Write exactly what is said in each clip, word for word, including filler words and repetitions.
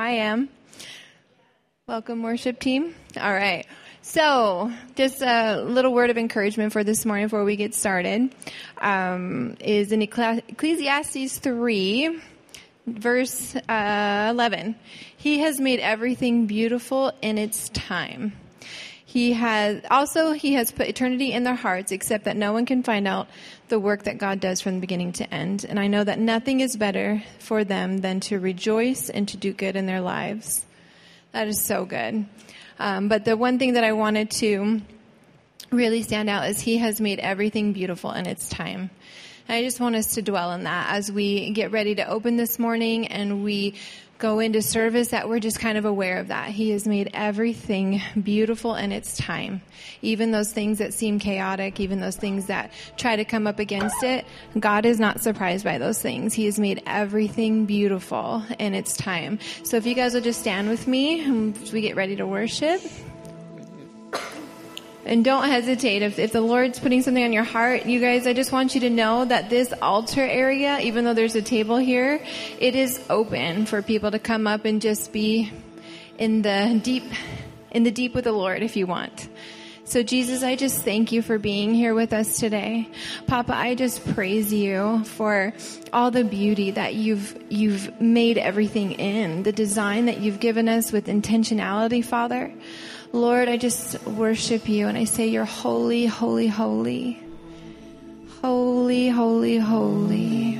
I am. Welcome, worship team. All right. So, just a little word of encouragement for this morning before we get started. Um, is in Ecclesiastes three, verse uh, eleven. He has made everything beautiful in its time. He has also he has put eternity in their hearts, except that no one can find out the work that God does from the beginning to end. And I know that nothing is better for them than to rejoice and to do good in their lives. That is so good. Um, but the one thing that I wanted to really stand out is He has made everything beautiful in its time. And I just want us to dwell on that as we get ready to open this morning and we go into service, that we're just kind of aware of that. He has made everything beautiful in its time. Even those things that seem chaotic, even those things that try to come up against it, God is not surprised by those things. He has made everything beautiful in its time. So if you guys will just stand with me as we get ready to worship. And don't hesitate. If, if the Lord's putting something on your heart, you guys, I just want you to know that this altar area, even though there's a table here, it is open for people to come up and just be in the deep, in the deep with the Lord if you want. So Jesus, I just thank you for being here with us today. Papa, I just praise you for all the beauty that you've, you've made everything in, the design that you've given us with intentionality, Father. Lord, I just worship you and I say you're holy, holy, holy. Holy, holy, holy.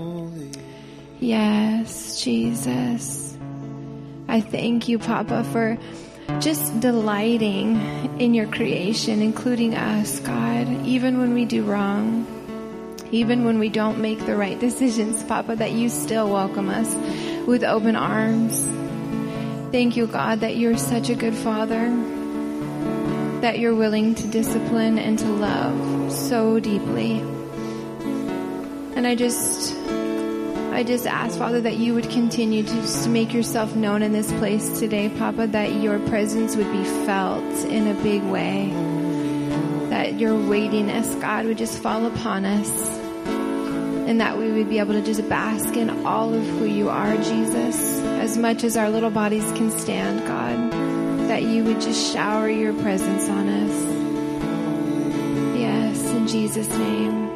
Yes, Jesus. I thank you, Papa, for just delighting in your creation, including us, God, even when we do wrong, even when we don't make the right decisions, Papa, that you still welcome us with open arms. Thank you, God, that you're such a good Father, that you're willing to discipline and to love so deeply. And I just, I just ask, Father, that you would continue to just make yourself known in this place today, Papa, that your presence would be felt in a big way, that your weightiness, God, would just fall upon us, and that we would be able to just bask in all of who you are, Jesus, as much as our little bodies can stand, God, that you would just shower your presence on us. Yes, in Jesus' name.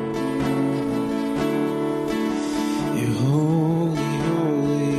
You're holy, holy.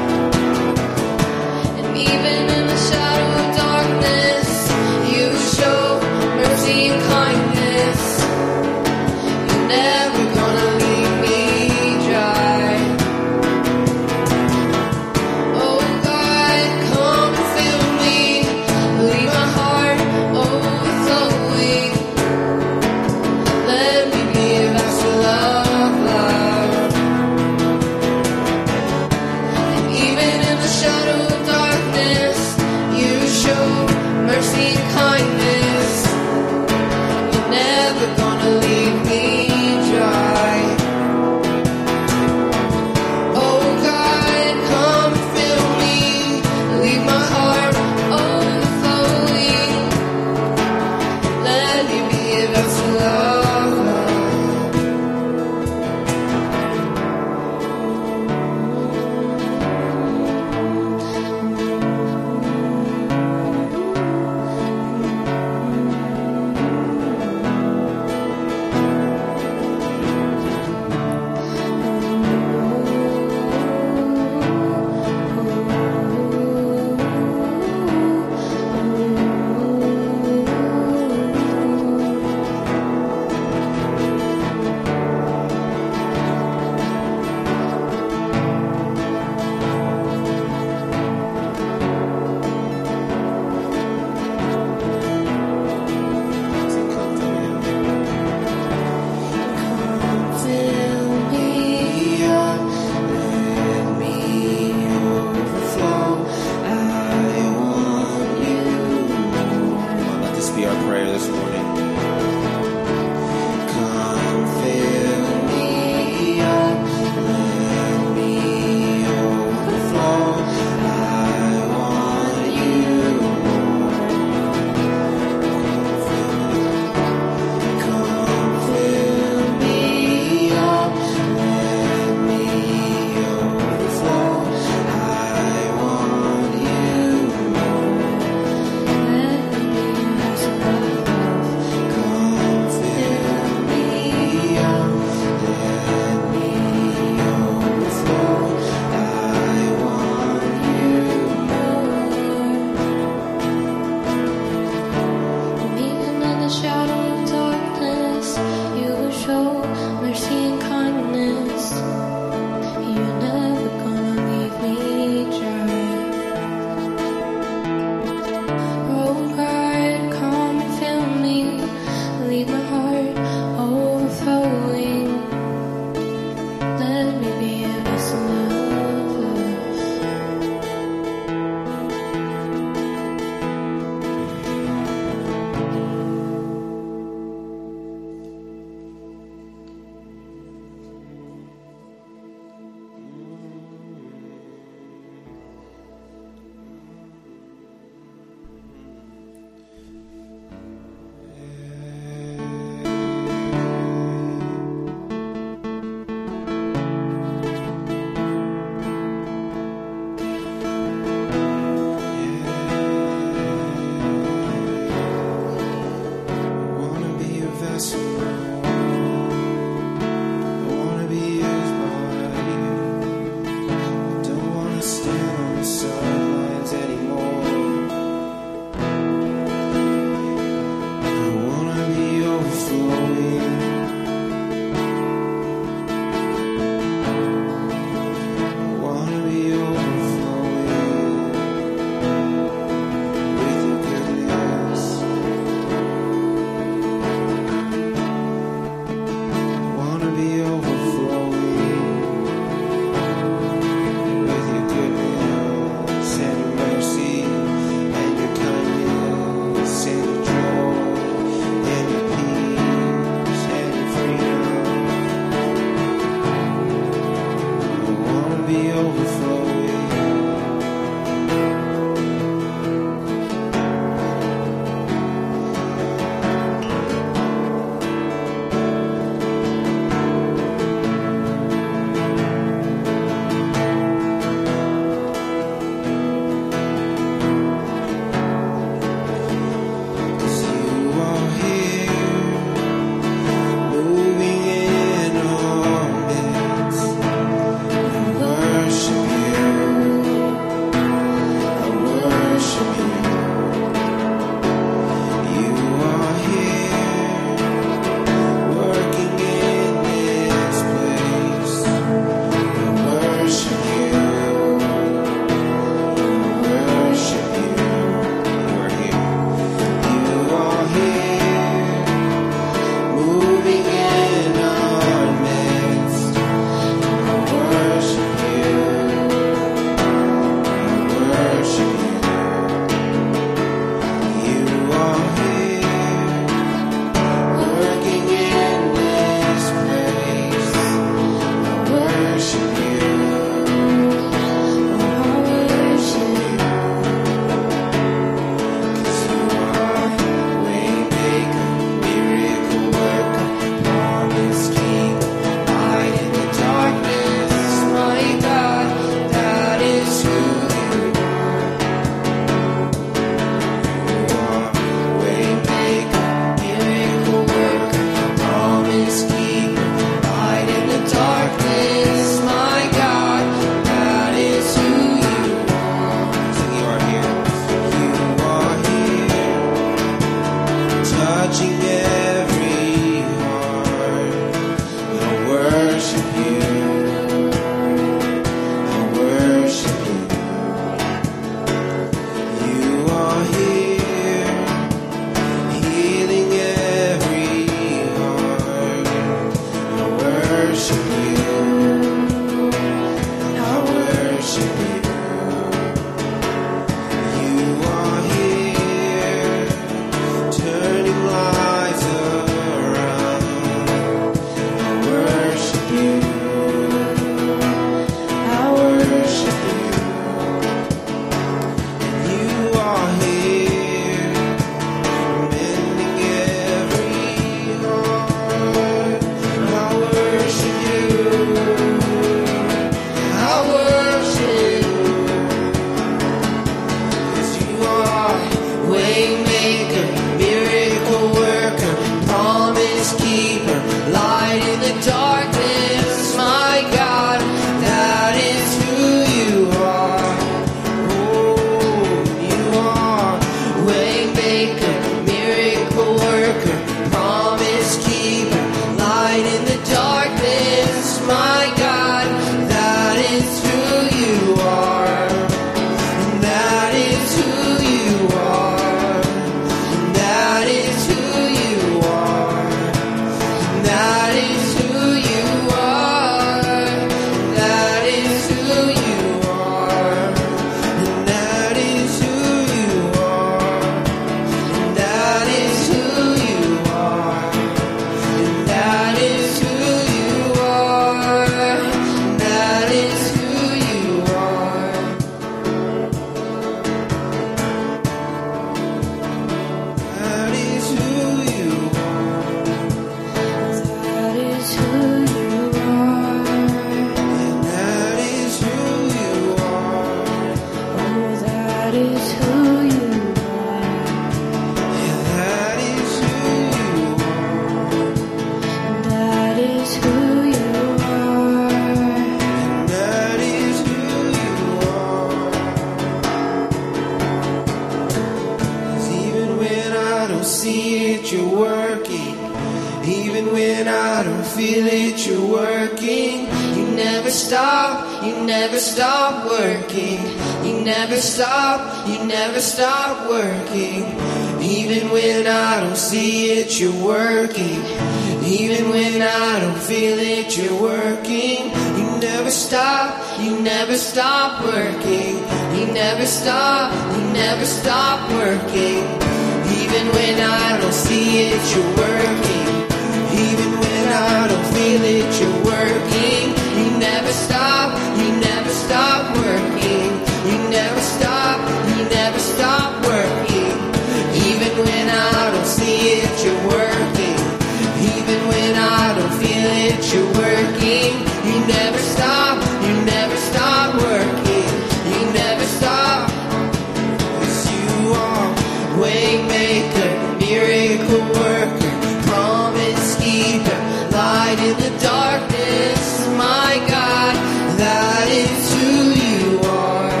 feel it, you're working. You never stop, you never stop working. You never stop, you never stop working. Even when I don't see it, you're working. Even when I don't feel it, you're working. You never stop, you never stop working. You never stop, you never stop working. Even when I don't see it, you're working. Even when I don't feel it, you're working. You never stop, you never stop working. You never stop, you never stop working. Even when I don't see it, you're working. Even when I don't feel it, you're working. You never stop, you never stop working. You never stop. 'Cause you are waymaker, miracle worker, promise keeper, light in the darkness. My God, that is who you are.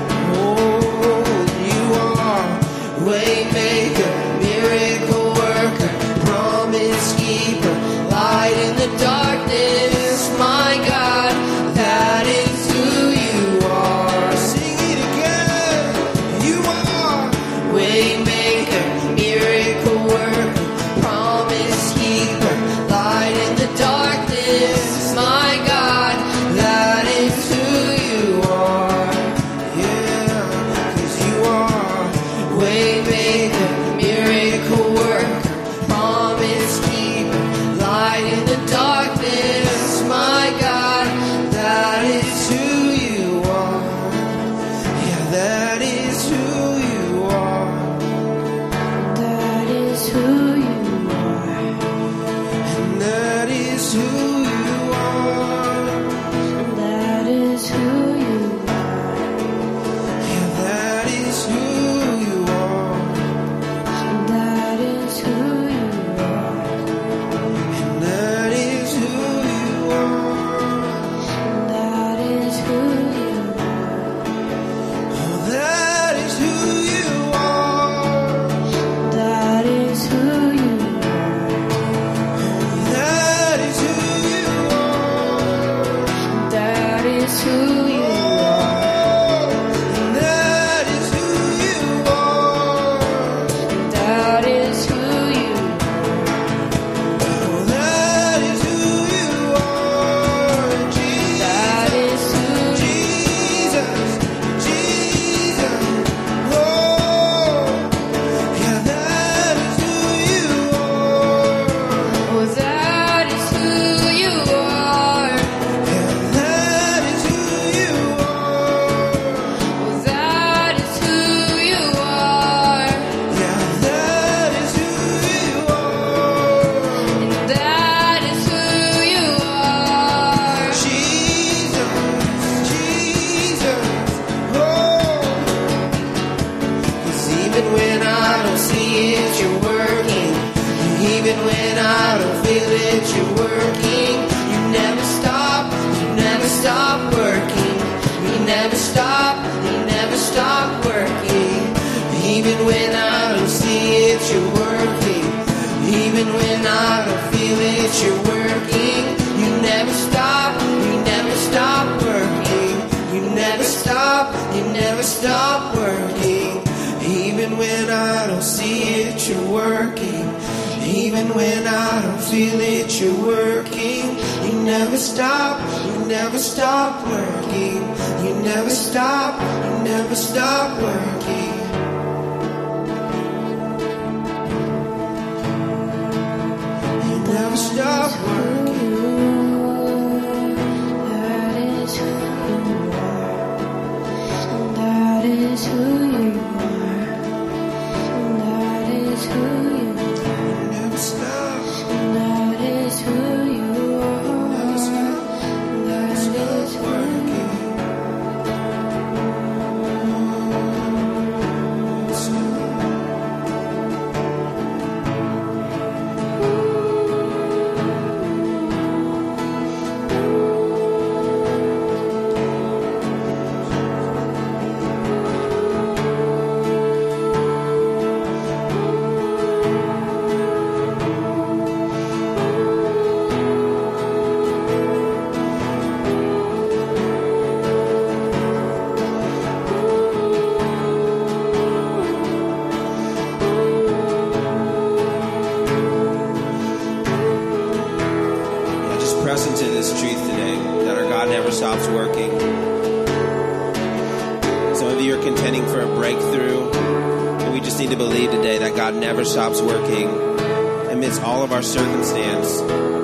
Oh, you are waymaker, miracle worker, promise keeper, light in the darkness. My God, that is who you are. Sing it again. You are waymaker, miracle worker, promise keeper, light in the darkness. My God, that is who you are. Yeah, 'cause you are waymaker, miracle worker, promise keeper, light in the darkness. My God, that is who you are. Yeah, that is who you are. That is who you are. And that is who you are. That is who you are. Yeah, that is who you are. That is who you are. And that is who you are. That is who you are. Oh, that is who you are. That is who you are. That is who you are. That is who you are. And that is who you are. That is who you Oh, that is who you are. Jesus. That is who Jesus. Jesus. Oh, yeah, that is who you are. Oh, that is who you are. Yeah, that is who you are. Oh, that is who you are. Yeah, that is who you are. That is who you are. Jesus, Jesus, oh. 'Cause even when I don't see it, you're working. Even when I don't feel it, you're working. You never stop, you never stop working. You never stop, you never stop working. Even when I don't see it, you're working. Even when I don't feel it, you're working. You never stop, you never stop working. You never stop, you never stop working. Even when I don't see it, you're working. Even when I don't feel it, you're working. You never stop, you never stop working. You never stop, you never stop working. You never stop working. That is who you are. That is who you are. That is who you are. You never stop. That is who you are. Never stop. That is who Working. Some of you are contending for a breakthrough. And we just need to believe today that God never stops working amidst all of our circumstance.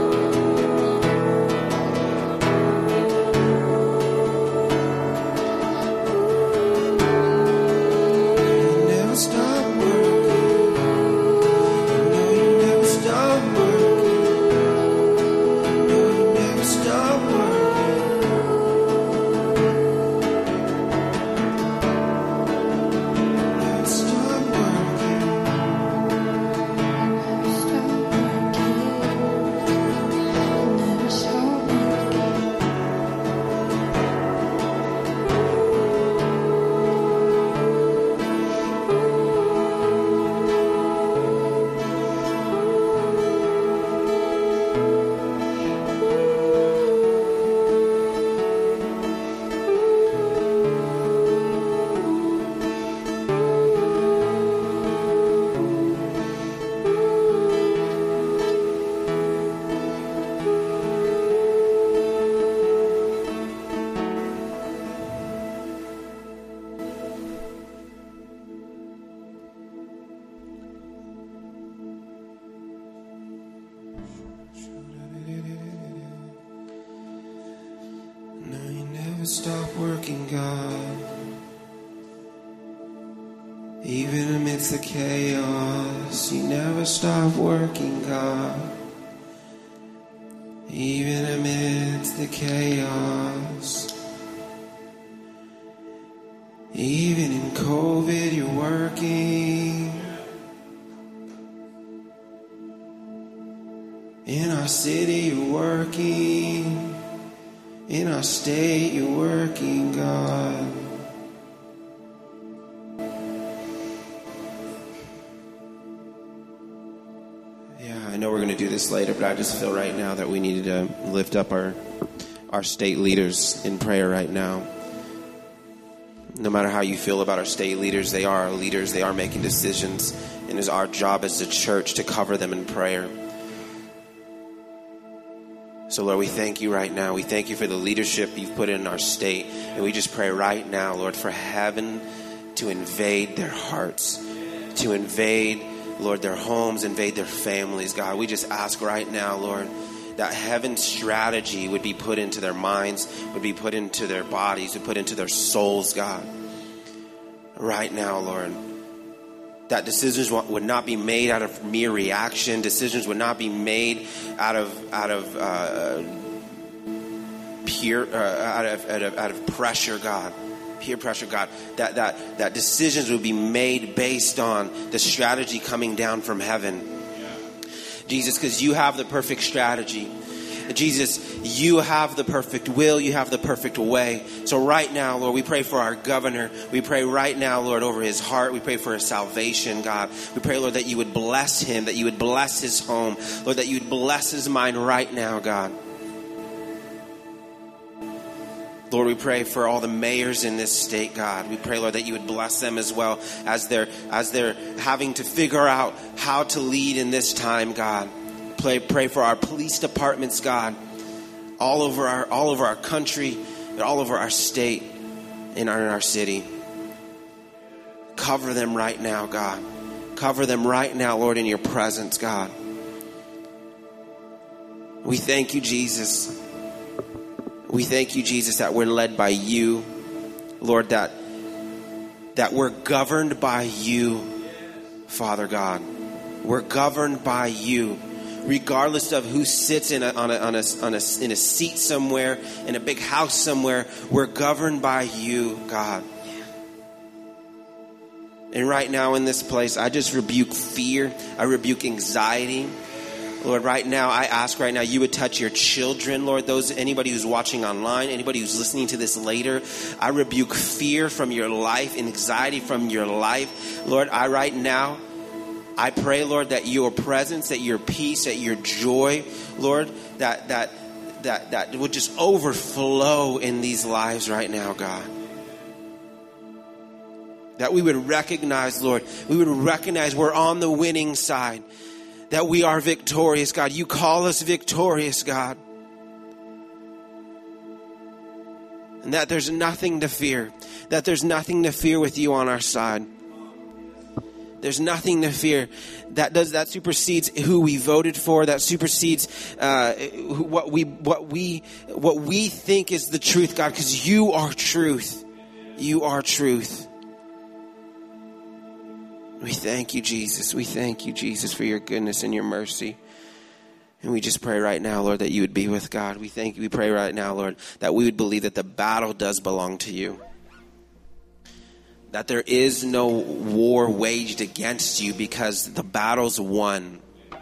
Stop working, God. Even amidst the chaos, you never stop working, God. Even amidst the chaos, even in COVID, you're working. In our city, you're working. In our state, you're working, God. Yeah, I know we're going to do this later, but I just feel right now that we needed to lift up our our state leaders in prayer right now. No matter how you feel about our state leaders, they are our leaders. They are making decisions, and it's our job as a church to cover them in prayer. So, Lord, we thank you right now. We thank you for the leadership you've put in our state. And we just pray right now, Lord, for heaven to invade their hearts, to invade, Lord, their homes, invade their families, God. We just ask right now, Lord, that heaven's strategy would be put into their minds, would be put into their bodies, would put into their souls, God. Right now, Lord. That decisions would not be made out of mere reaction. Decisions would not be made out of out of uh, pure uh, out of, out of out of pressure, God, peer pressure, God. That that that decisions would be made based on the strategy coming down from heaven, Jesus, because you have the perfect strategy. Jesus, you have the perfect will. You have the perfect way. So right now, Lord, we pray for our governor. We pray right now, Lord, over his heart. We pray for his salvation, God. We pray, Lord, that you would bless him, that you would bless his home. Lord, that you would bless his mind right now, God. Lord, we pray for all the mayors in this state, God. We pray, Lord, that you would bless them as well as they're, as they're having to figure out how to lead in this time, God. Pray, pray for our police departments, God, all over our all over our country, and all over our state, in our, in our city. Cover them right now, God. Cover them right now, Lord, in your presence, God. We thank you, Jesus. We thank you, Jesus, that we're led by you, Lord, that that we're governed by you, Father God. We're governed by you. Regardless of who sits in a, on a, on a, on a, in a seat somewhere, in a big house somewhere, we're governed by you, God. And right now in this place, I just rebuke fear. I rebuke anxiety. Lord, right now, I ask right now you would touch your children, Lord, those anybody who's watching online, anybody who's listening to this later. I rebuke fear from your life, anxiety from your life. Lord, I right now, I pray, Lord, that your presence, that your peace, that your joy, Lord, that that that that would just overflow in these lives right now, God. That we would recognize, Lord, we would recognize we're on the winning side, that we are victorious, God. You call us victorious, God. And that there's nothing to fear, that there's nothing to fear with you on our side. There's nothing to fear. That does that supersedes who we voted for. That supersedes uh, what we what we what we think is the truth, God. Because you are truth. You are truth. We thank you, Jesus. We thank you, Jesus, for your goodness and your mercy. And we just pray right now, Lord, that you would be with God. We thank you. We pray right now, Lord, that we would believe that the battle does belong to you. That there is no war waged against you because the battle's won.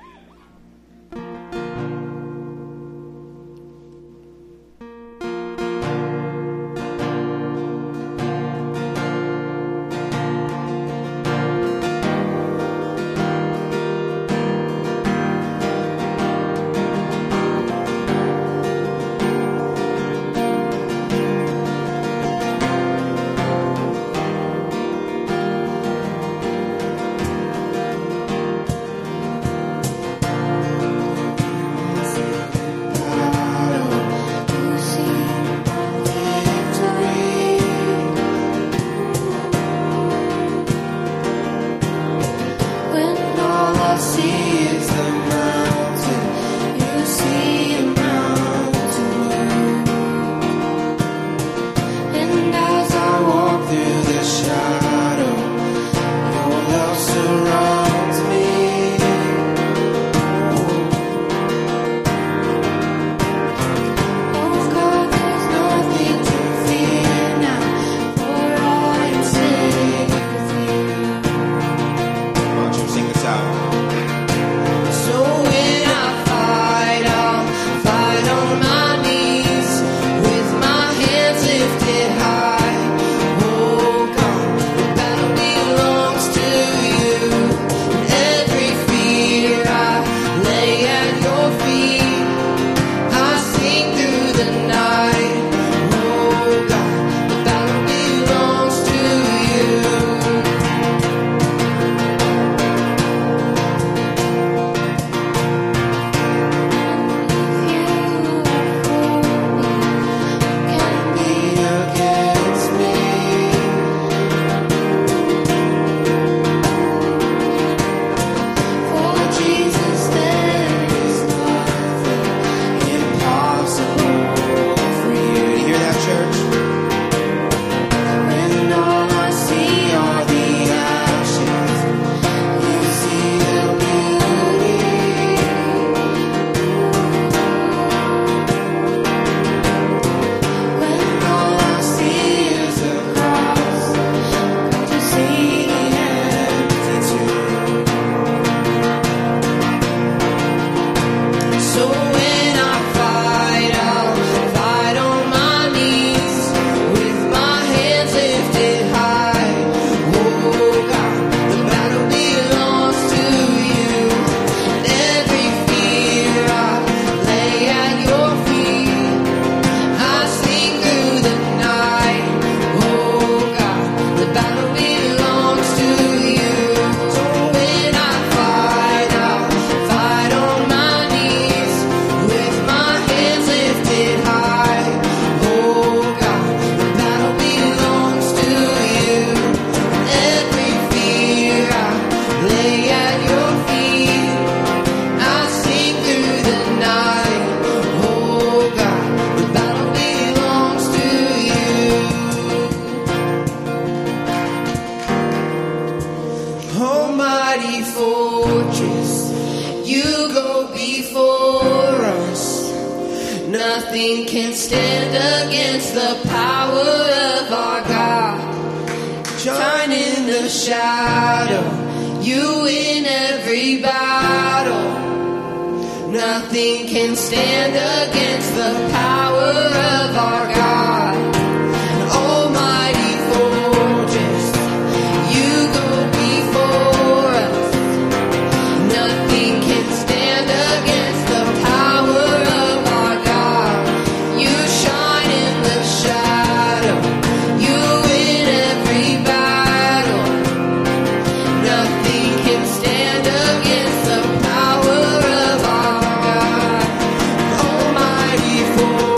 Nothing can stand against the power of our God. Shine in the shadow, you win every battle. Nothing can stand against the power of our God. An almighty fortress, you go before us. Nothing can stand against the power of our God. You shine in the shadow, you win every battle. Nothing can stand against the power of our God. Almighty fortress.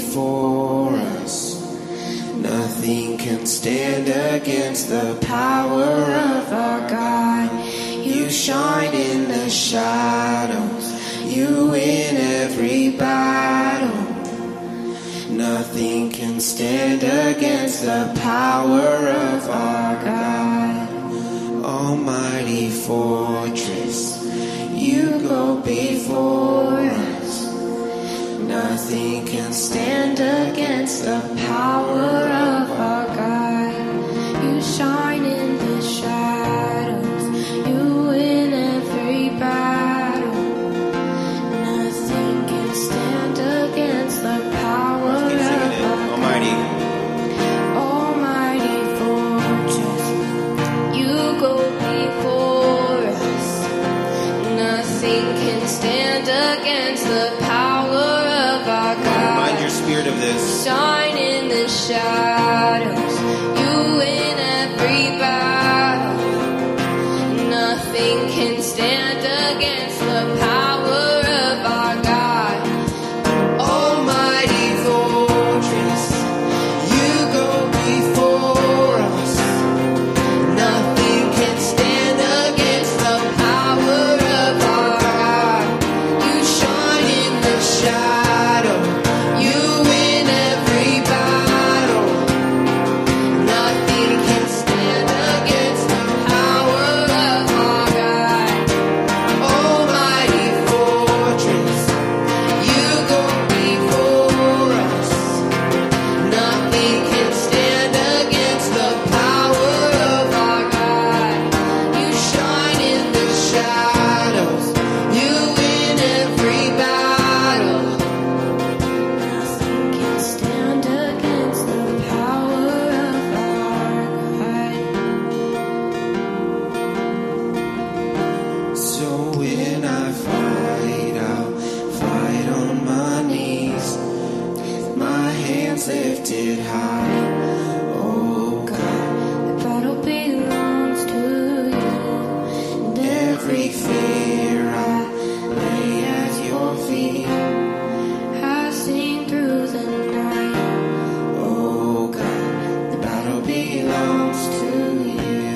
before us. Nothing can stand against the power of our God. You shine in the shadows. You win every battle. Nothing can stand against the power of our God. Almighty fortress, you go before us. Nothing can stand against the power of our God. You shine in the shadows. You win every battle. Nothing can stand against the power of our God. Almighty. Almighty fortress, you go before us. Nothing can stand against the power of our God. Remind your spirit of this. Shine in the shadows. You win every battle. Nothing can stand against the power of our God. Almighty fortress, you go before us. Nothing can stand against the power of our God. You shine in the shadow. You win every battle. Nothing can stand against the power of our God. Almighty fortress, you go before us. Nothing can stand against the power of our God. You shine in the shadows. You win every battle. Nothing can stand against the power of our God. So when I fight, I'll fight on my knees, with my hands lifted high. Oh God, the battle belongs to you, and every fear I lay at your feet. I sing through the night. Oh God, the battle belongs to you.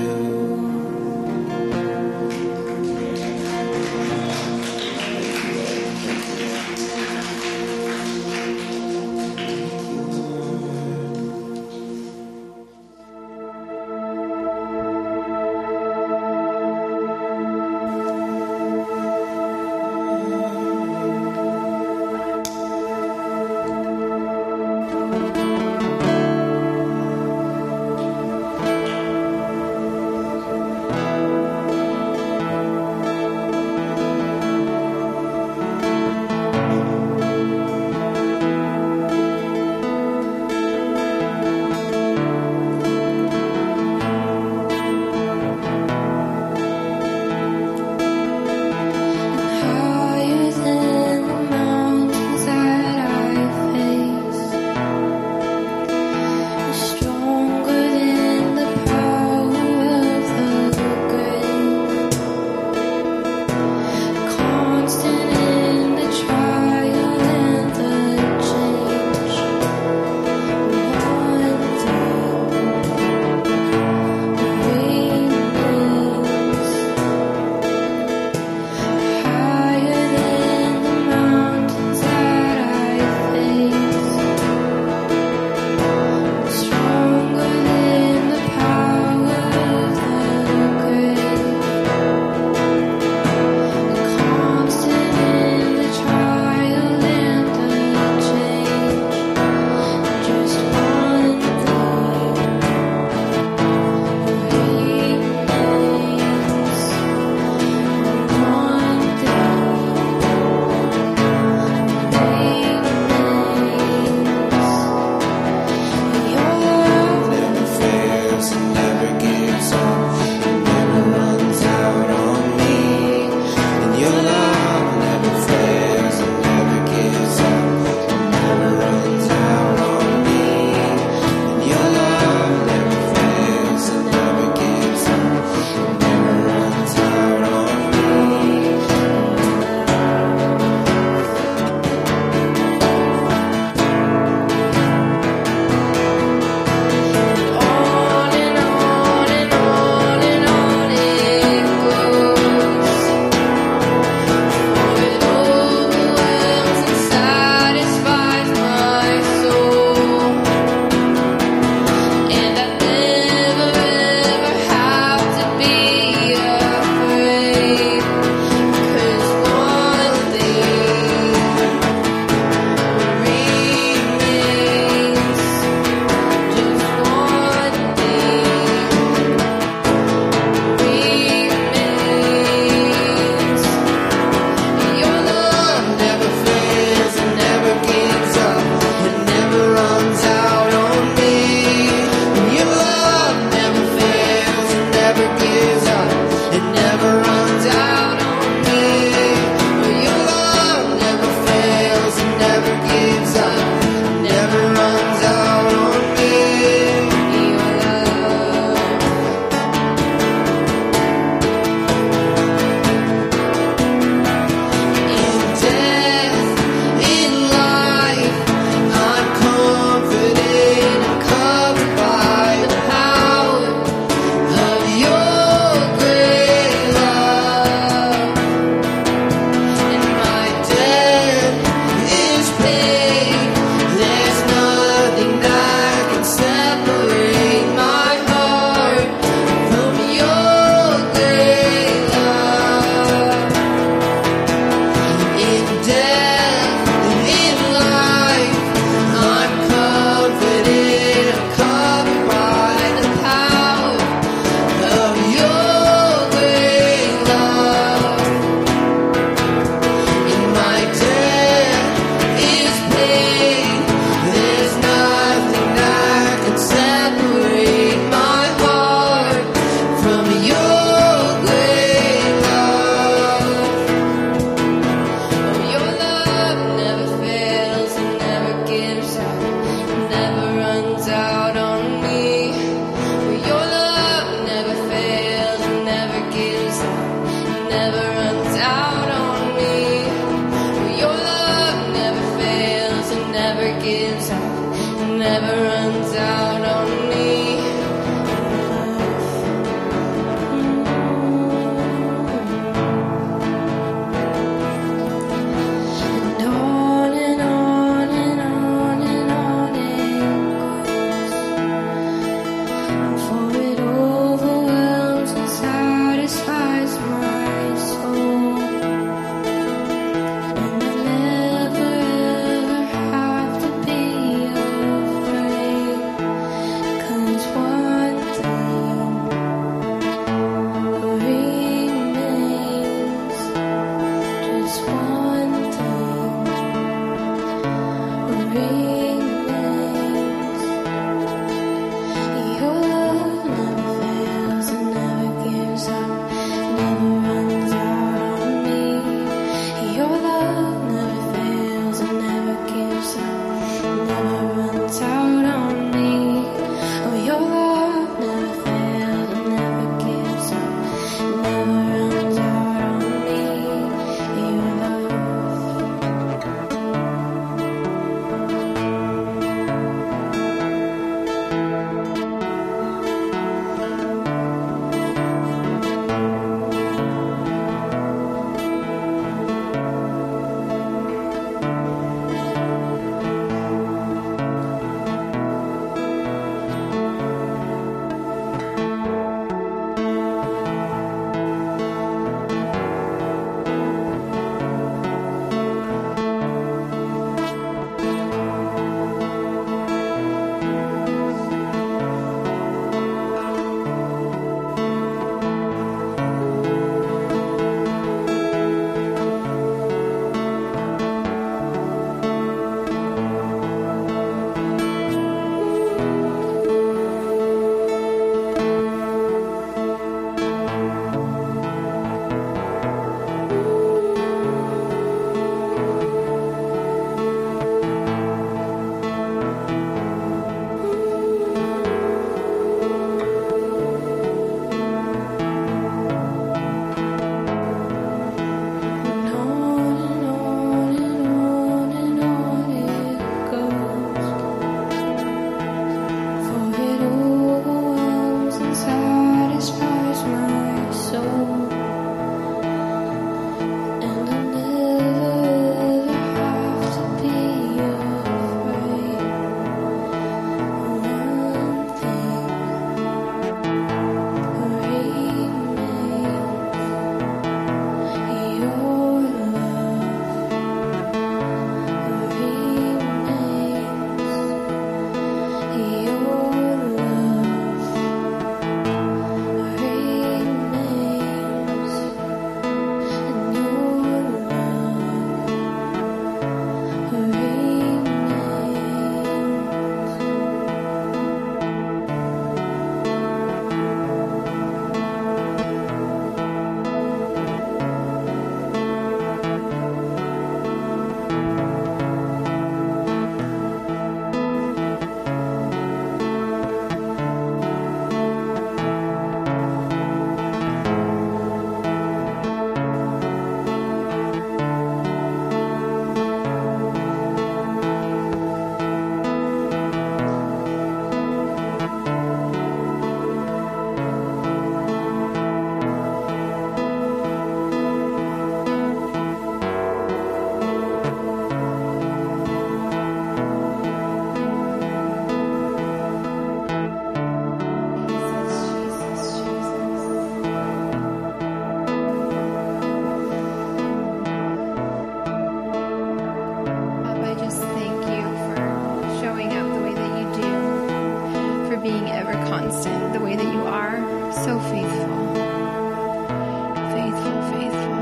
constant, the way that you are, so faithful. Faithful, faithful.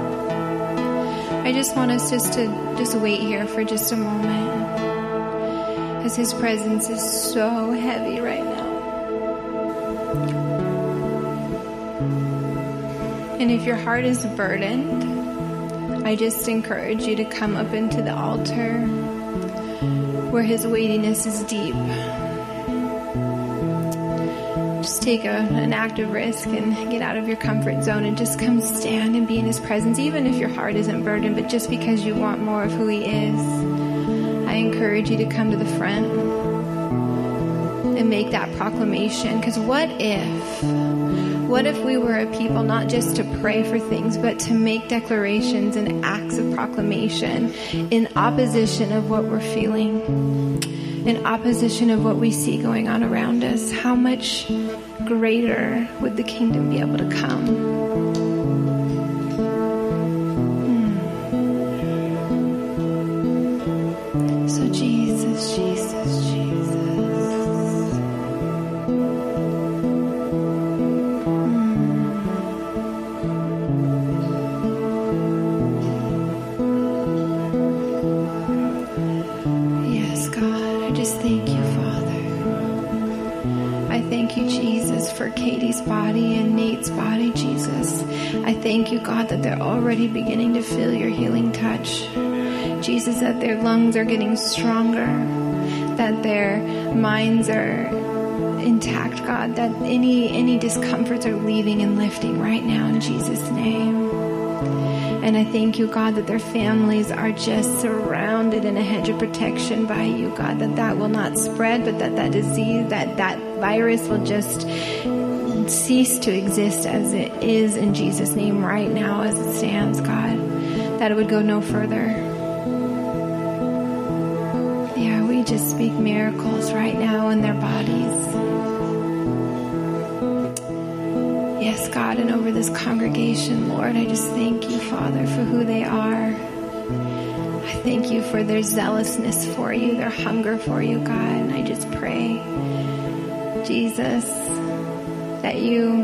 I just want us just to just wait here for just a moment, as his presence is so heavy right now. And if your heart is burdened, I just encourage you to come up into the altar where his weightiness is deep. Just take a, an active risk and get out of your comfort zone and just come stand and be in his presence, even if your heart isn't burdened, but just because you want more of who he is. I encourage you to come to the front and make that proclamation. Because what if, what if we were a people not just to pray for things, but to make declarations and acts of proclamation in opposition of what we're feeling, in opposition of what we see going on around us? How much greater would the kingdom be able to come? Hmm. So Jesus, Jesus, Jesus. For Katie's body and Nate's body, Jesus. I thank you, God, that they're already beginning to feel your healing touch. Jesus, that their lungs are getting stronger, that their minds are intact, God, that any any discomforts are leaving and lifting right now in Jesus' name. And I thank you, God, that their families are just surrounded in a hedge of protection by you, God, that that will not spread, but that that disease, that that virus will just cease to exist as it is in Jesus' name right now as it stands, God, that it would go no further. Yeah, we just speak miracles right now in their bodies. Yes, God, and over this congregation, Lord, I just thank you, Father, for who they are. I thank you for their zealousness for you, their hunger for you, God, and I just pray, Jesus, that you,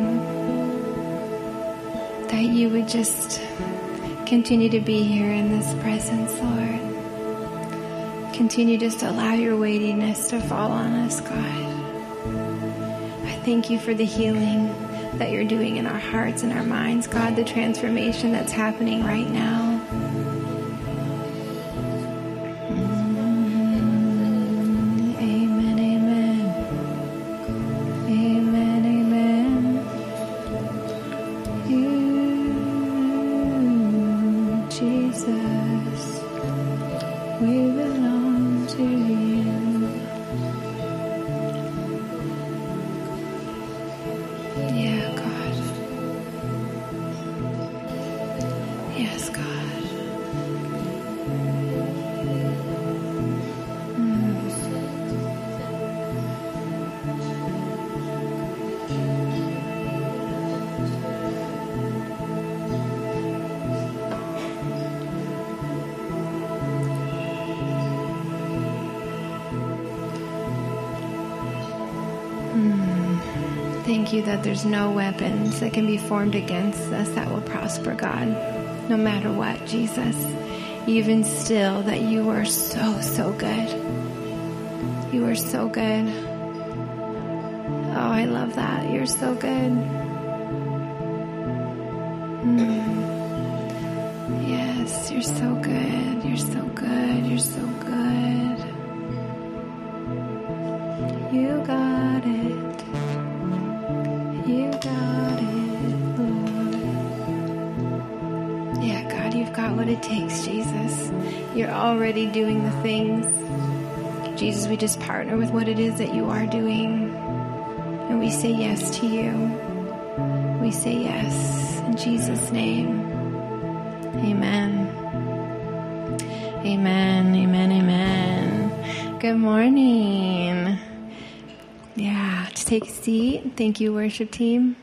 that you would just continue to be here in this presence, Lord. Continue just to allow your weightiness to fall on us, God. I thank you for the healing that you're doing in our hearts and our minds, God, the transformation that's happening right now. Mm, amen, amen. Amen, amen. You, Jesus, we belong to you. Thank you that there's no weapons that can be formed against us that will prosper, God, no matter what, Jesus. Even still, that you are so, so good. You are so good. Oh, I love that. You're so good. Mm. Yes, you're so good. You're so good. You're so good. You got it. You got it, Lord. Yeah, God, you've got what it takes, Jesus. You're already doing the things. Jesus, we just partner with what it is that you are doing. And we say yes to you. We say yes in Jesus' name. Amen. Amen, amen, amen. Good morning. Yeah, just take a seat. Thank you, worship team.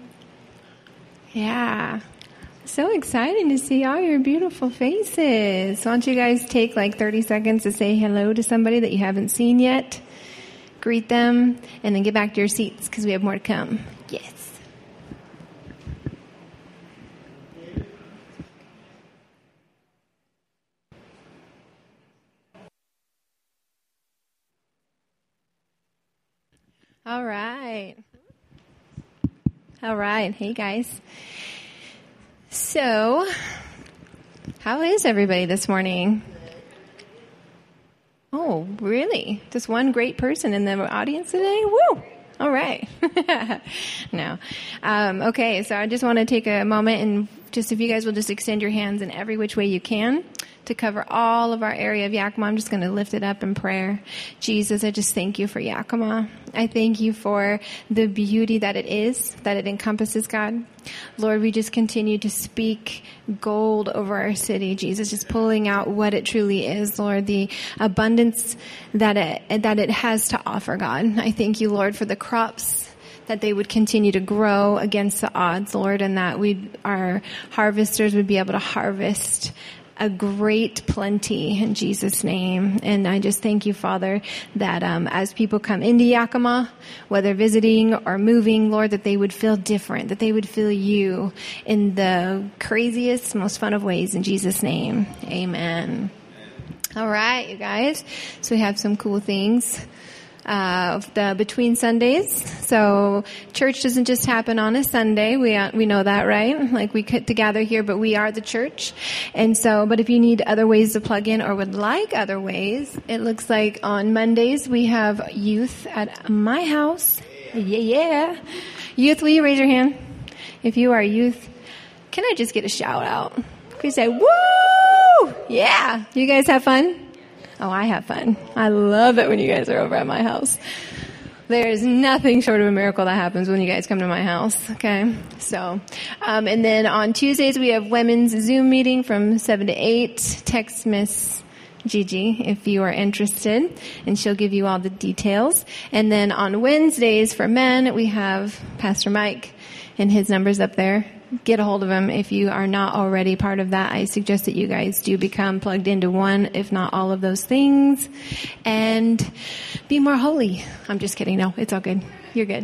Yeah. So exciting to see all your beautiful faces. Why don't you guys take like thirty seconds to say hello to somebody that you haven't seen yet? greet them, and then get back to your seats because we have more to come. Yes. All right. All right. Hey, guys. So, how is everybody this morning? Oh, really? Just one great person in the audience today? Woo! All right. No. Um, okay, so I just want to take a moment and just if you guys will just extend your hands in every which way you can to cover all of our area of Yakima. I'm just going to lift it up in prayer. Jesus, I just thank you for Yakima. I thank you for the beauty that it is, that it encompasses, God. Lord, we just continue to speak gold over our city, Jesus, just pulling out what it truly is, Lord, the abundance that it, that it has to offer, God. I thank you, Lord, for the crops that they would continue to grow against the odds, Lord, and that we, our harvesters would be able to harvest a great plenty in Jesus' name. And I just thank you, Father, that um, as people come into Yakima, whether visiting or moving, Lord, that they would feel different, that they would feel you in the craziest, most fun of ways. In Jesus' name, amen. All right, you guys. So we have some cool things. Uh, the between Sundays. So church doesn't just happen on a Sunday. We uh, we know that, right? Like we get together here, but we are the church. And so, but if you need other ways to plug in or would like other ways, it looks like on Mondays we have youth at my house. Yeah, yeah. Youth, will you raise your hand? If you are youth, can I just get a shout out? Can you say, woo! Yeah. You guys have fun? Oh, I have fun. I love it when you guys are over at my house. There's nothing short of a miracle that happens when you guys come to my house. Okay. So, um, and then on Tuesdays we have women's Zoom meeting from seven to eight. Text Miss Gigi if you are interested, and she'll give you all the details. And then on Wednesdays for men, we have Pastor Mike, and his number's up there. Get a hold of him if you are not already part of that. I suggest that you guys do become plugged into one, if not all of those things, and be more holy. I'm just kidding. No, it's all good. You're good.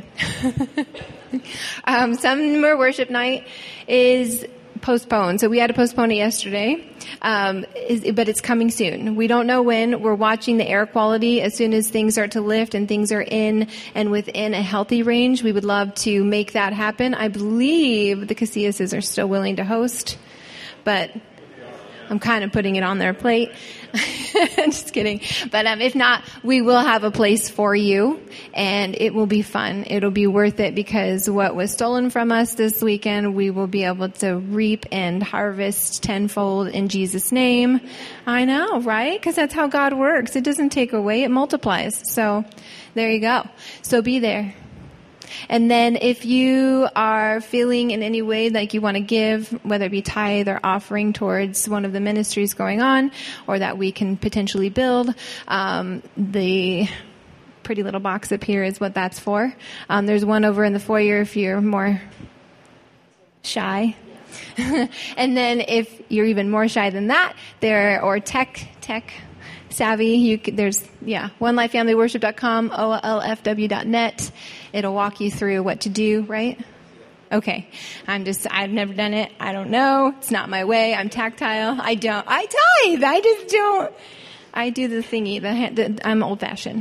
um, summer worship night is postponed. So we had to postpone it yesterday, um, is, but it's coming soon. We don't know when. We're watching the air quality. As soon as things start to lift and things are in and within a healthy range, we would love to make that happen. I believe the Casillas are still willing to host, but I'm kind of putting it on their plate. Just kidding. But um, if not, we will have a place for you, and it will be fun. It'll be worth it because what was stolen from us this weekend, we will be able to reap and harvest tenfold in Jesus' name. I know, right? Because that's how God works. It doesn't take away, it multiplies. So there you go. So be there. And then if you are feeling in any way like you want to give, whether it be tithe or offering towards one of the ministries going on, or that we can potentially build, um, the pretty little box up here is what that's for. Um, there's one over in the foyer if you're more shy. And then if you're even more shy than that, there, or tech, tech, savvy, you could, there's, yeah, one life family worship dot com, O L F W dot net. It'll walk you through what to do, right? Okay. I'm just, I've never done it. I don't know. It's not my way. I'm tactile. I don't, I tithe. I just don't, I do the thingy. The, the I'm old fashioned.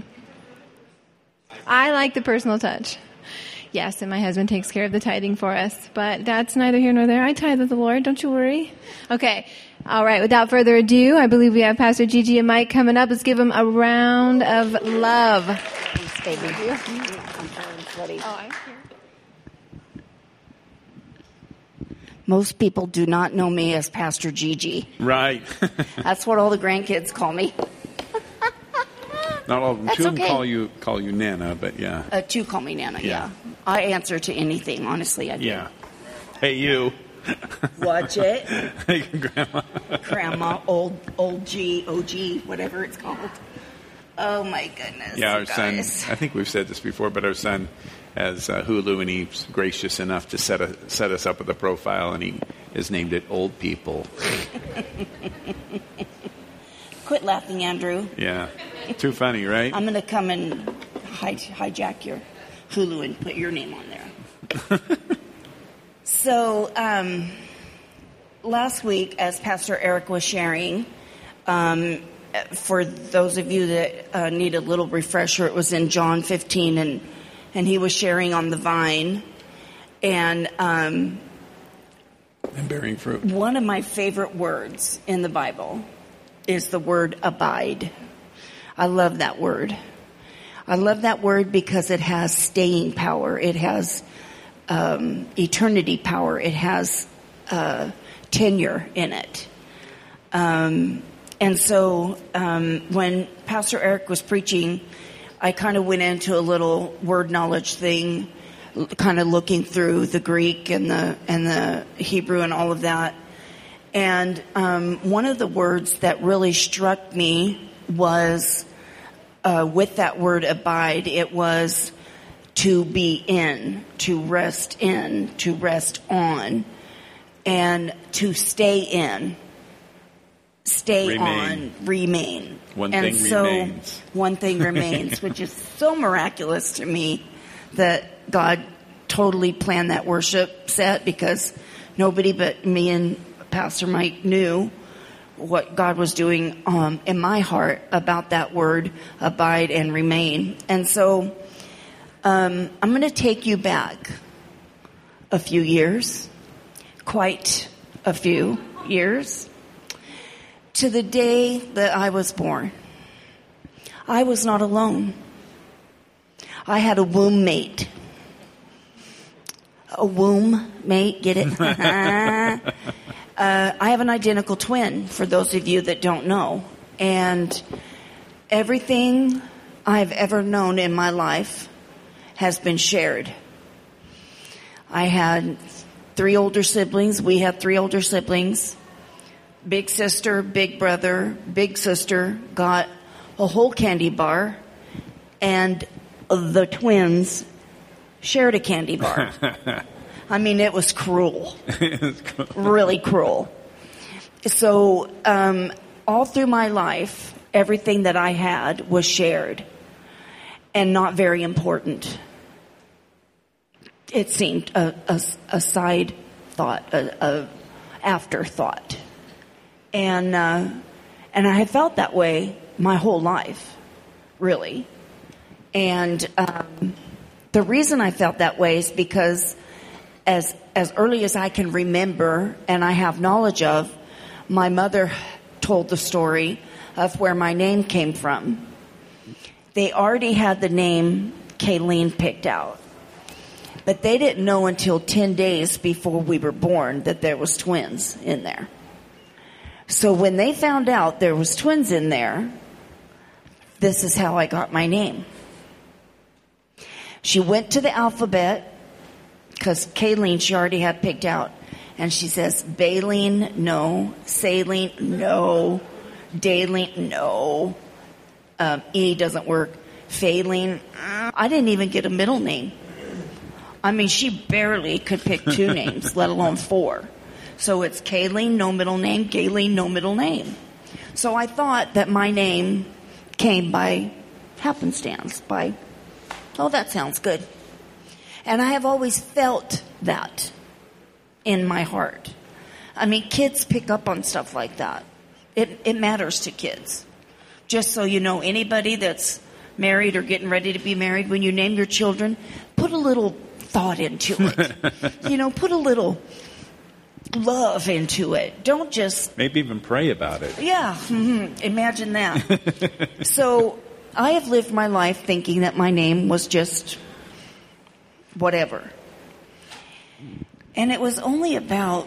I like the personal touch. Yes, and my husband takes care of the tithing for us, but that's neither here nor there. I tithe with the Lord. Don't you worry. Okay. All right. Without further ado, I believe we have Pastor Gigi and Mike coming up. Let's give them a round of love. Thanks, baby. Oh, I'm here. Most people do not know me as Pastor Gigi. Right. That's what all the grandkids call me. Not all of them. That's Two of them okay. call you call you Nana, but yeah. Uh, two call me Nana, yeah. Yeah. I answer to anything, honestly, I do. Yeah. Hey, you. Watch it. Hey, Grandma. Grandma, old old G, O G, whatever it's called. Oh, my goodness. Yeah, our you son, guys. I think we've said this before, but our son has uh, Hulu, and he's gracious enough to set, a, set us up with a profile, and he has named it Old People. Quit laughing, Andrew. Yeah. Too funny, right? I'm going to come and hij- hijack your Hulu and put your name on there. So um, last week, as Pastor Eric was sharing, um, for those of you that uh, need a little refresher, it was in John fifteen, and and he was sharing on the vine, and um, And bearing fruit. one of my favorite words in the Bible is the word abide. I love that word. I love that word because it has staying power. It has um, eternity power. It has uh, tenure in it. Um, and so um, when Pastor Eric was preaching, I kind of went into a little word knowledge thing, kind of looking through the Greek and the and the Hebrew and all of that. And um, one of the words that really struck me was, uh, with that word abide, it was to be in, to rest in, to rest on, and to stay in, stay Remain. on, remain. One and thing so, remains. One thing remains, which is so miraculous to me that God totally planned that worship set, because nobody but me and Pastor Mike knew what God was doing um, in my heart about that word, abide and remain. And so um, I'm going to take you back a few years, quite a few years, to the day that I was born. I was not alone. I had a womb mate. A womb mate, get it? uh, I have an identical twin, for those of you that don't know. And everything I've ever known in my life has been shared. I had three older siblings. We had three older siblings. Big sister, big brother, big sister got a whole candy bar, and the twins shared a candy bar. I mean, it was cruel. Really cruel. So, um, all through my life, everything that I had was shared and not very important. It seemed a, a, a side thought, a, a afterthought. And, uh, and I had felt that way my whole life, really. And, um, the reason I felt that way is because as, as early as I can remember and I have knowledge of, my mother told the story of where my name came from. They already had the name Kayleen picked out, but they didn't know until ten days before we were born that there was twins in there. So when they found out there was twins in there, this is how I got my name. She went to the alphabet, because Kayleen she already had picked out. And she says, Baleen, no. Saline, no. Daleen, no. Um, E doesn't work. Faline, uh, I didn't even get a middle name. I mean, she barely could pick two names, let alone four. So it's Kayleen, no middle name. Gayleen, no middle name. So I thought that my name came by happenstance, by, oh, that sounds good. And I have always felt that in my heart. I mean, kids pick up on stuff like that. It, it matters to kids. Just so you know, anybody that's married or getting ready to be married, when you name your children, put a little thought into it. You know, put a little love into it. Don't just... Maybe even pray about it. Yeah, mm-hmm. Imagine that. So I have lived my life thinking that my name was just whatever. And it was only about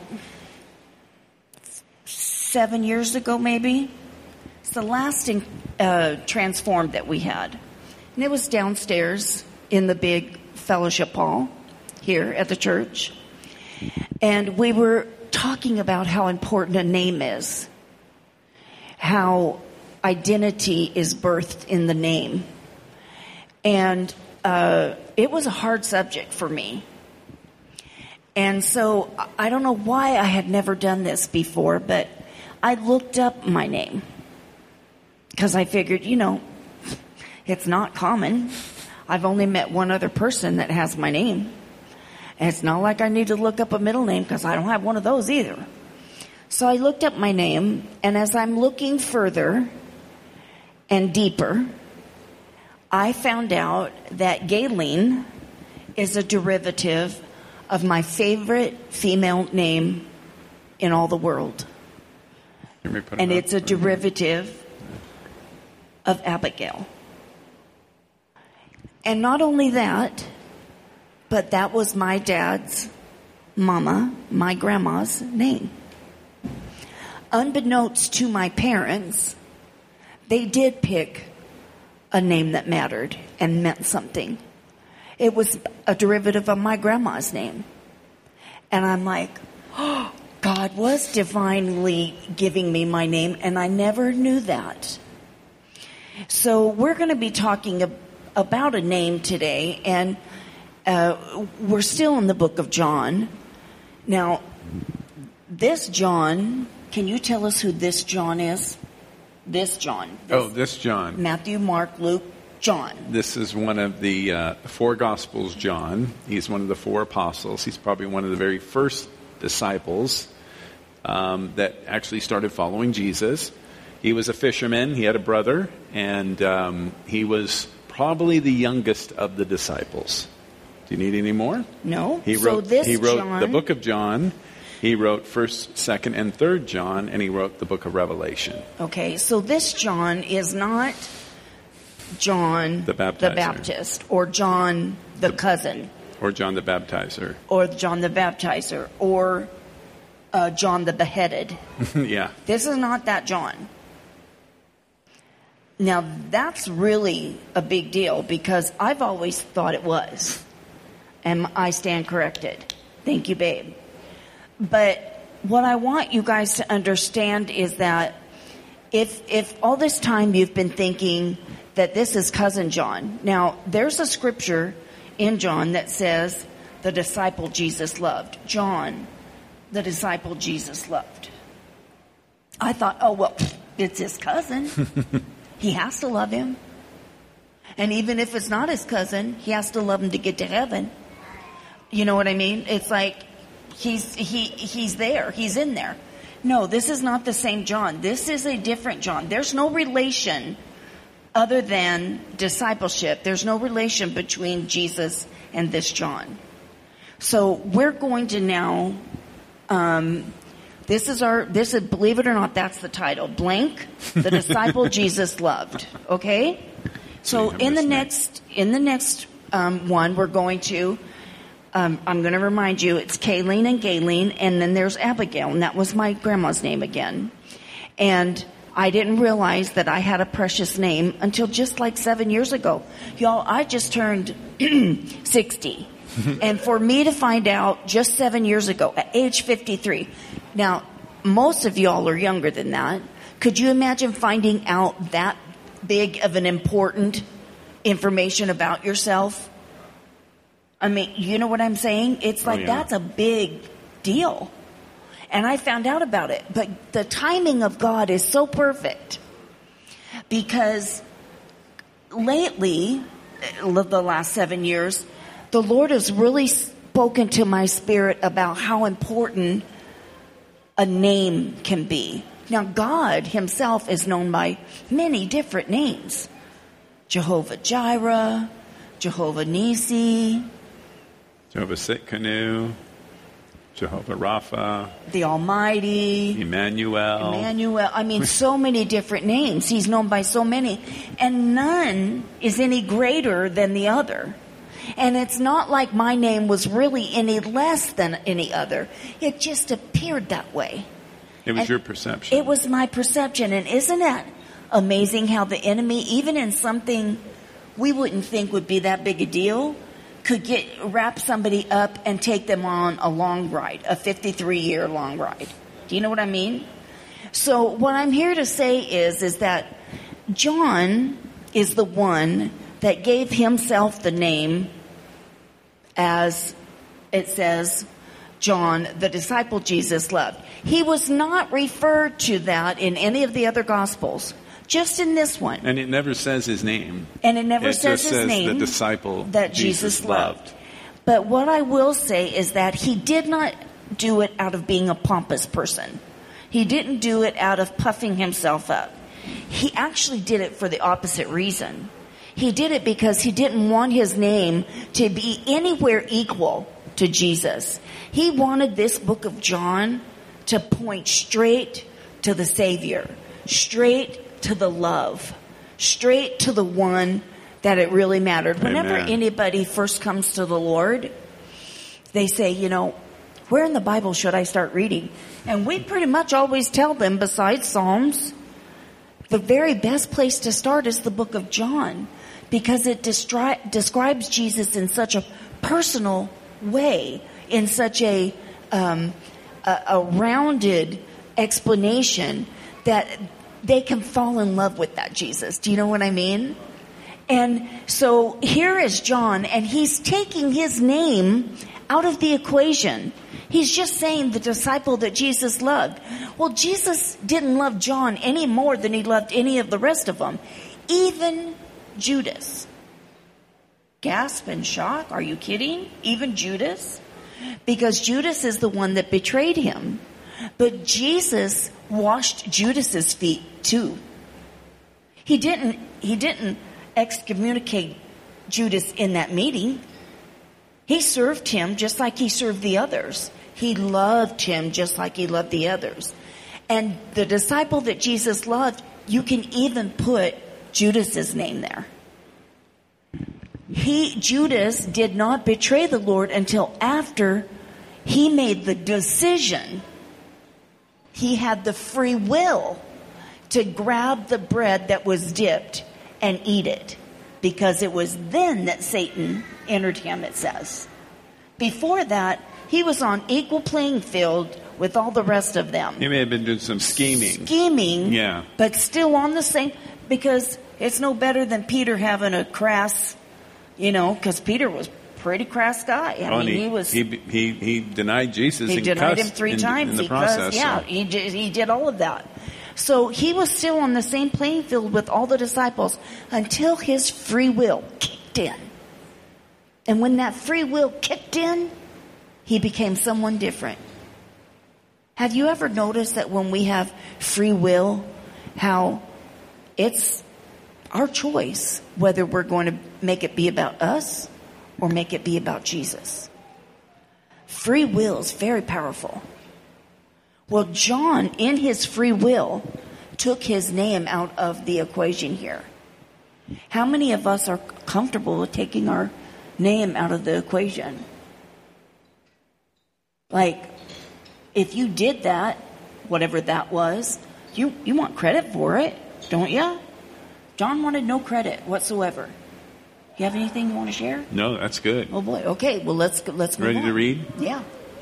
seven years ago, maybe. It's the last in, uh, transformed that we had. And it was downstairs in the big fellowship hall here at the church. And we were talking about how important a name is. How identity is birthed in the name. And uh, it was a hard subject for me. And so I don't know why I had never done this before, but I looked up my name. Because I figured, you know, it's not common. I've only met one other person that has my name. And it's not like I need to look up a middle name because I don't have one of those either. So I looked up my name, and as I'm looking further and deeper, I found out that Gayleen is a derivative of my favorite female name in all the world. And it's a derivative of Abigail. And not only that, but that was my dad's mama, my grandma's name. Unbeknownst to my parents, they did pick a name that mattered and meant something. It was a derivative of my grandma's name. And I'm like, oh, God was divinely giving me my name, and I never knew that. So we're going to be talking ab- about a name today, and uh, we're still in the book of John. Now, this John, can you tell us who this John is? This John. This, oh, this John. Matthew, Mark, Luke, John. This is one of the uh, four Gospels, John. He's one of the four apostles. He's probably one of the very first disciples um, that actually started following Jesus. He was a fisherman. He had a brother, and um, he was probably the youngest of the disciples. Do you need any more? No. He so wrote, this he wrote John, the book of John. He wrote first, second, and third John, and he wrote the book of Revelation. Okay, so this John is not John the, Baptizer. the Baptist or John the, the cousin. Or John the Baptizer. Or John the Baptizer. Or uh, John the Beheaded. Yeah. This is not that John. Now, that's really a big deal because I've always thought it was. And I stand corrected. Thank you, babe. But what I want you guys to understand is that if if all this time you've been thinking that this is cousin John. Now, there's a scripture in John that says the disciple Jesus loved. John, the disciple Jesus loved. I thought, oh, well, it's his cousin. He has to love him. And even if it's not his cousin, he has to love him to get to heaven. You know what I mean? It's like he's he he's there. He's in there. No, this is not the same John. This is a different John. There's no relation other than discipleship. There's no relation between Jesus and this John. So we're going to now, um, this is our, this is, believe it or not, that's the title. Blank, the disciple Jesus loved. Okay? So in the next, in the next um, one, we're going to, um, I'm going to remind you, it's Kayleen and Gayleen, and then there's Abigail, and that was my grandma's name again. And I didn't realize that I had a precious name until just like seven years ago. Y'all, I just turned sixty. And for me to find out just seven years ago, at age fifty-three. Now, most of y'all are younger than that. Could you imagine finding out that big of an important information about yourself? I mean, you know what I'm saying? It's like, oh, yeah. That's a big deal. And I found out about it. But the timing of God is so perfect. Because lately, the last seven years, the Lord has really spoken to my spirit about how important a name can be. Now, God himself is known by many different names. Jehovah Jireh, Jehovah Nissi, Jehovah Sitkanu, Jehovah Rapha, the Almighty, Emmanuel. Emmanuel. I mean, so many different names. He's known by so many. And none is any greater than the other. And it's not like my name was really any less than any other. It just appeared that way. It was and your perception. It was my perception. And isn't that amazing how the enemy, even in something we wouldn't think would be that big a deal, could get wrap somebody up and take them on a long ride, a fifty-three year long ride. Do you know what I mean? So what I'm here to say is, is that John is the one that gave himself the name, as it says, John, the disciple Jesus loved. He was not referred to that in any of the other Gospels. Just in this one. And it never says his name. And it never it says just his says name. the disciple that Jesus loved. But what I will say is that he did not do it out of being a pompous person. He didn't do it out of puffing himself up. He actually did it for the opposite reason. He did it because he didn't want his name to be anywhere equal to Jesus. He wanted this book of John to point straight to the Savior, straight to the love, straight to the one that it really mattered. Whenever Amen. anybody first comes to the Lord, they say, you know, where in the Bible should I start reading? And we pretty much always tell them, besides Psalms, the very best place to start is the book of John, because it destri- describes Jesus in such a personal way, in such a, um, a, a rounded explanation that they can fall in love with that Jesus. Do you know what I mean? And so here is John, and he's taking his name out of the equation. He's just saying the disciple that Jesus loved. Well, Jesus didn't love John any more than he loved any of the rest of them. Even Judas. Gasp and shock. Are you kidding? Even Judas? Because Judas is the one that betrayed him. But Jesus washed Judas's feet too. He didn't, he didn't excommunicate Judas in that meeting. He served him just like he served the others. He loved him just like he loved the others. And the disciple that Jesus loved, you can even put Judas's name there. He, Judas, did not betray the Lord until after he made the decision. He had the free will to grab the bread that was dipped and eat it, because it was then that Satan entered him, it says. Before that, he was on equal playing field with all the rest of them. He may have been doing some scheming. Scheming, Yeah. but still on the same, because it's no better than Peter having a crass, you know, because Peter was a pretty crass guy. I Oh, and mean, he, he was... he, he, he denied Jesus He and denied him cussed three in, times. in the he process. cussed, yeah, so. he did, he did all of that. So he was still on the same playing field with all the disciples until his free will kicked in. And when that free will kicked in, he became someone different. Have you ever noticed that when we have free will, how it's our choice whether we're going to make it be about us or make it be about Jesus? Free will is very powerful. Well, John, in his free will, took his name out of the equation here. How many of us are comfortable with taking our name out of the equation? Like, if you did that, whatever that was, you, you want credit for it, don't you? John wanted no credit whatsoever. You have anything you want to share? No, that's good. Oh boy. Okay. Well, let's let's move Ready on. to read? Yeah.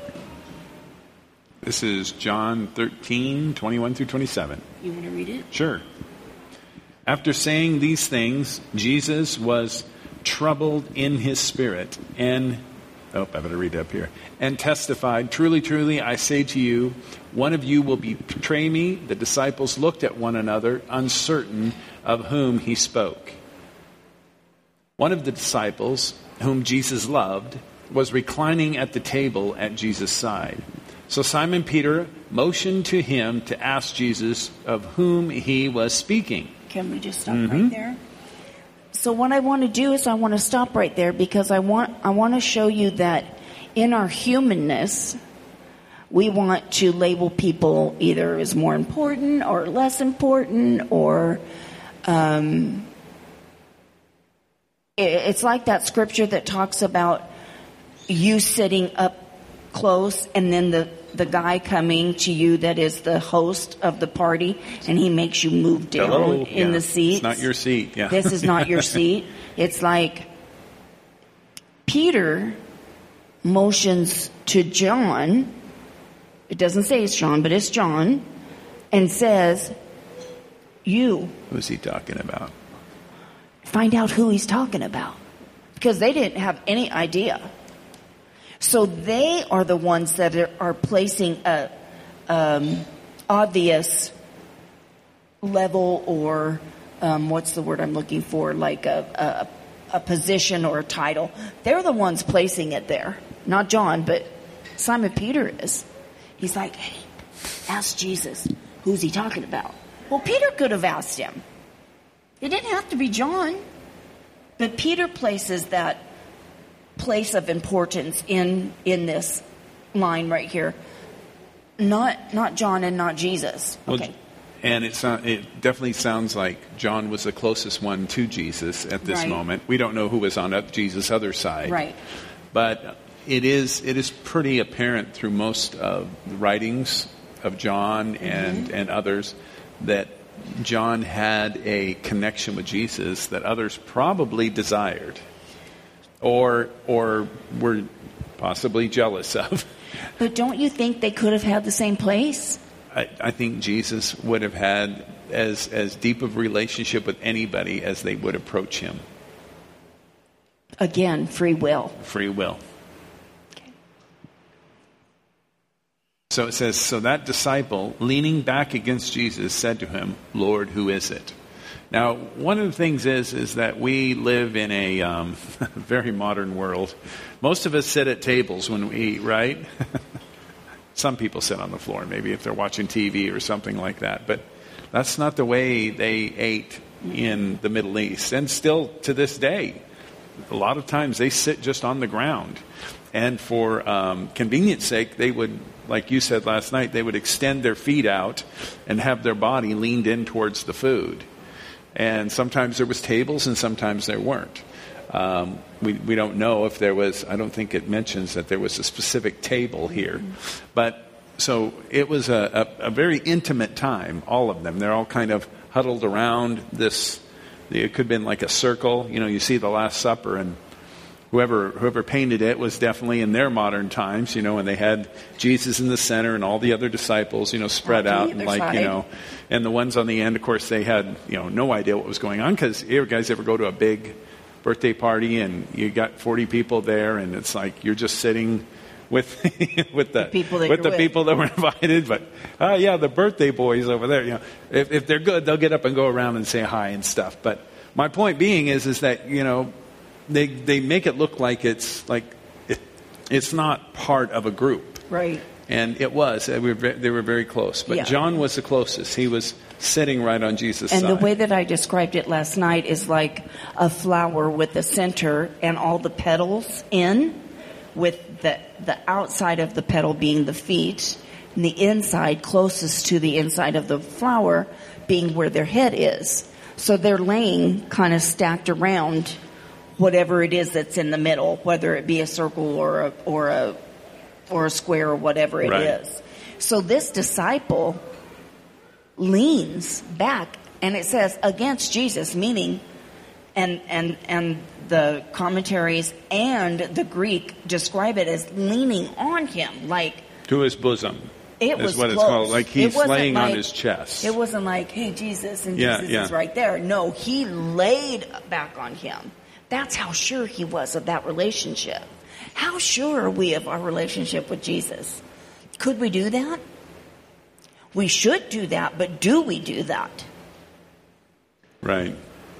This is John thirteen, twenty-one through twenty-seven. You want to read it? Sure. After saying these things, Jesus was troubled in his spirit and, oh, I better read it up here, and testified, truly, truly, I say to you, one of you will betray me. The disciples looked at one another, uncertain of whom he spoke. One of the disciples, whom Jesus loved, was reclining at the table at Jesus' side. So Simon Peter motioned to him to ask Jesus of whom he was speaking. Can we just stop Mm-hmm. right there? So what I want to do is I want to stop right there because I want I want to show you that in our humanness, we want to label people either as more important or less important, or um, it, it's like that scripture that talks about you sitting up close and then the, the guy coming to you that is the host of the party, and he makes you move down Hello. in Yeah. the seat. It's not your seat. Yeah. This is not your seat. It's like Peter motions to John. It doesn't say it's John, but it's John, and says, you Who's he talking about? find out who he's talking about, because they didn't have any idea. So they are the ones that are, are placing a um, obvious level or um, what's the word I'm looking for, like a, a, a position or a title. They're the ones placing it there. Not John, but Simon Peter is. He's like, hey, ask Jesus. Who's he talking about? Well, Peter could have asked him. It didn't have to be John. But Peter places that place of importance in in this line right here. Not not John and not Jesus. Well, okay. And it, sound, it definitely sounds like John was the closest one to Jesus at this Right. moment. We don't know who was on Jesus' other side. Right. But it is it is pretty apparent through most of the writings of John and, Mm-hmm. and others that John had a connection with Jesus that others probably desired or or were possibly jealous of. But don't you think they could have had the same place? I, I think Jesus would have had as as deep of a relationship with anybody as they would approach him. Again, free will. Free will. So it says, so that disciple, leaning back against Jesus, said to him, Lord, who is it? Now, one of the things is, is that we live in a um, very modern world. Most of us sit at tables when we eat, right? Some people sit on the floor, maybe if they're watching T V or something like that. But that's not the way they ate in the Middle East. And still to this day, a lot of times they sit just on the ground. And for um, convenience sake, they would, like you said last night, they would extend their feet out and have their body leaned in towards the food. And sometimes there was tables and sometimes there weren't. Um, we, we don't know if there was, I don't think it mentions that there was a specific table here. But so it was a, a, a very intimate time, all of them. They're all kind of huddled around this, it could have been like a circle. You know, you see the Last Supper and Whoever whoever painted it was definitely in their modern times, you know, and they had Jesus in the center and all the other disciples, you know, spread out and like, side. you know, and the ones on the end, of course, they had, you know, no idea what was going on because you guys ever go to a big birthday party and you got forty people there and it's like you're just sitting with with the, The people that with you're the with. people that were invited, but oh yeah, the birthday boys over there, you know, if if they're good, they'll get up and go around and say hi and stuff. But my point being is is that, you know, They they make it look like it's like it, it's not part of a group, Right. and it was. They were ve- they were very close, but Yeah. John was the closest. He was sitting right on Jesus' And side. the way that I described it last night is like a flower with the center and all the petals in, with the the outside of the petal being the feet, and the inside closest to the inside of the flower being where their head is. So they're laying kind of stacked around whatever it is that's in the middle, whether it be a circle or a or a or a square or whatever it Right. is. So this disciple leans back, and it says against Jesus, meaning, and and and the commentaries and the Greek describe it as leaning on him, like to his bosom. it is was what close. it's called. Like It he's wasn't laying on like- his chest. It wasn't like, hey, Jesus, and Yeah, Jesus yeah. is right there. No, he laid back on him. That's how sure he was of that relationship. How sure are we of our relationship with Jesus? Could we do that? We should do that, but do we do that? Right.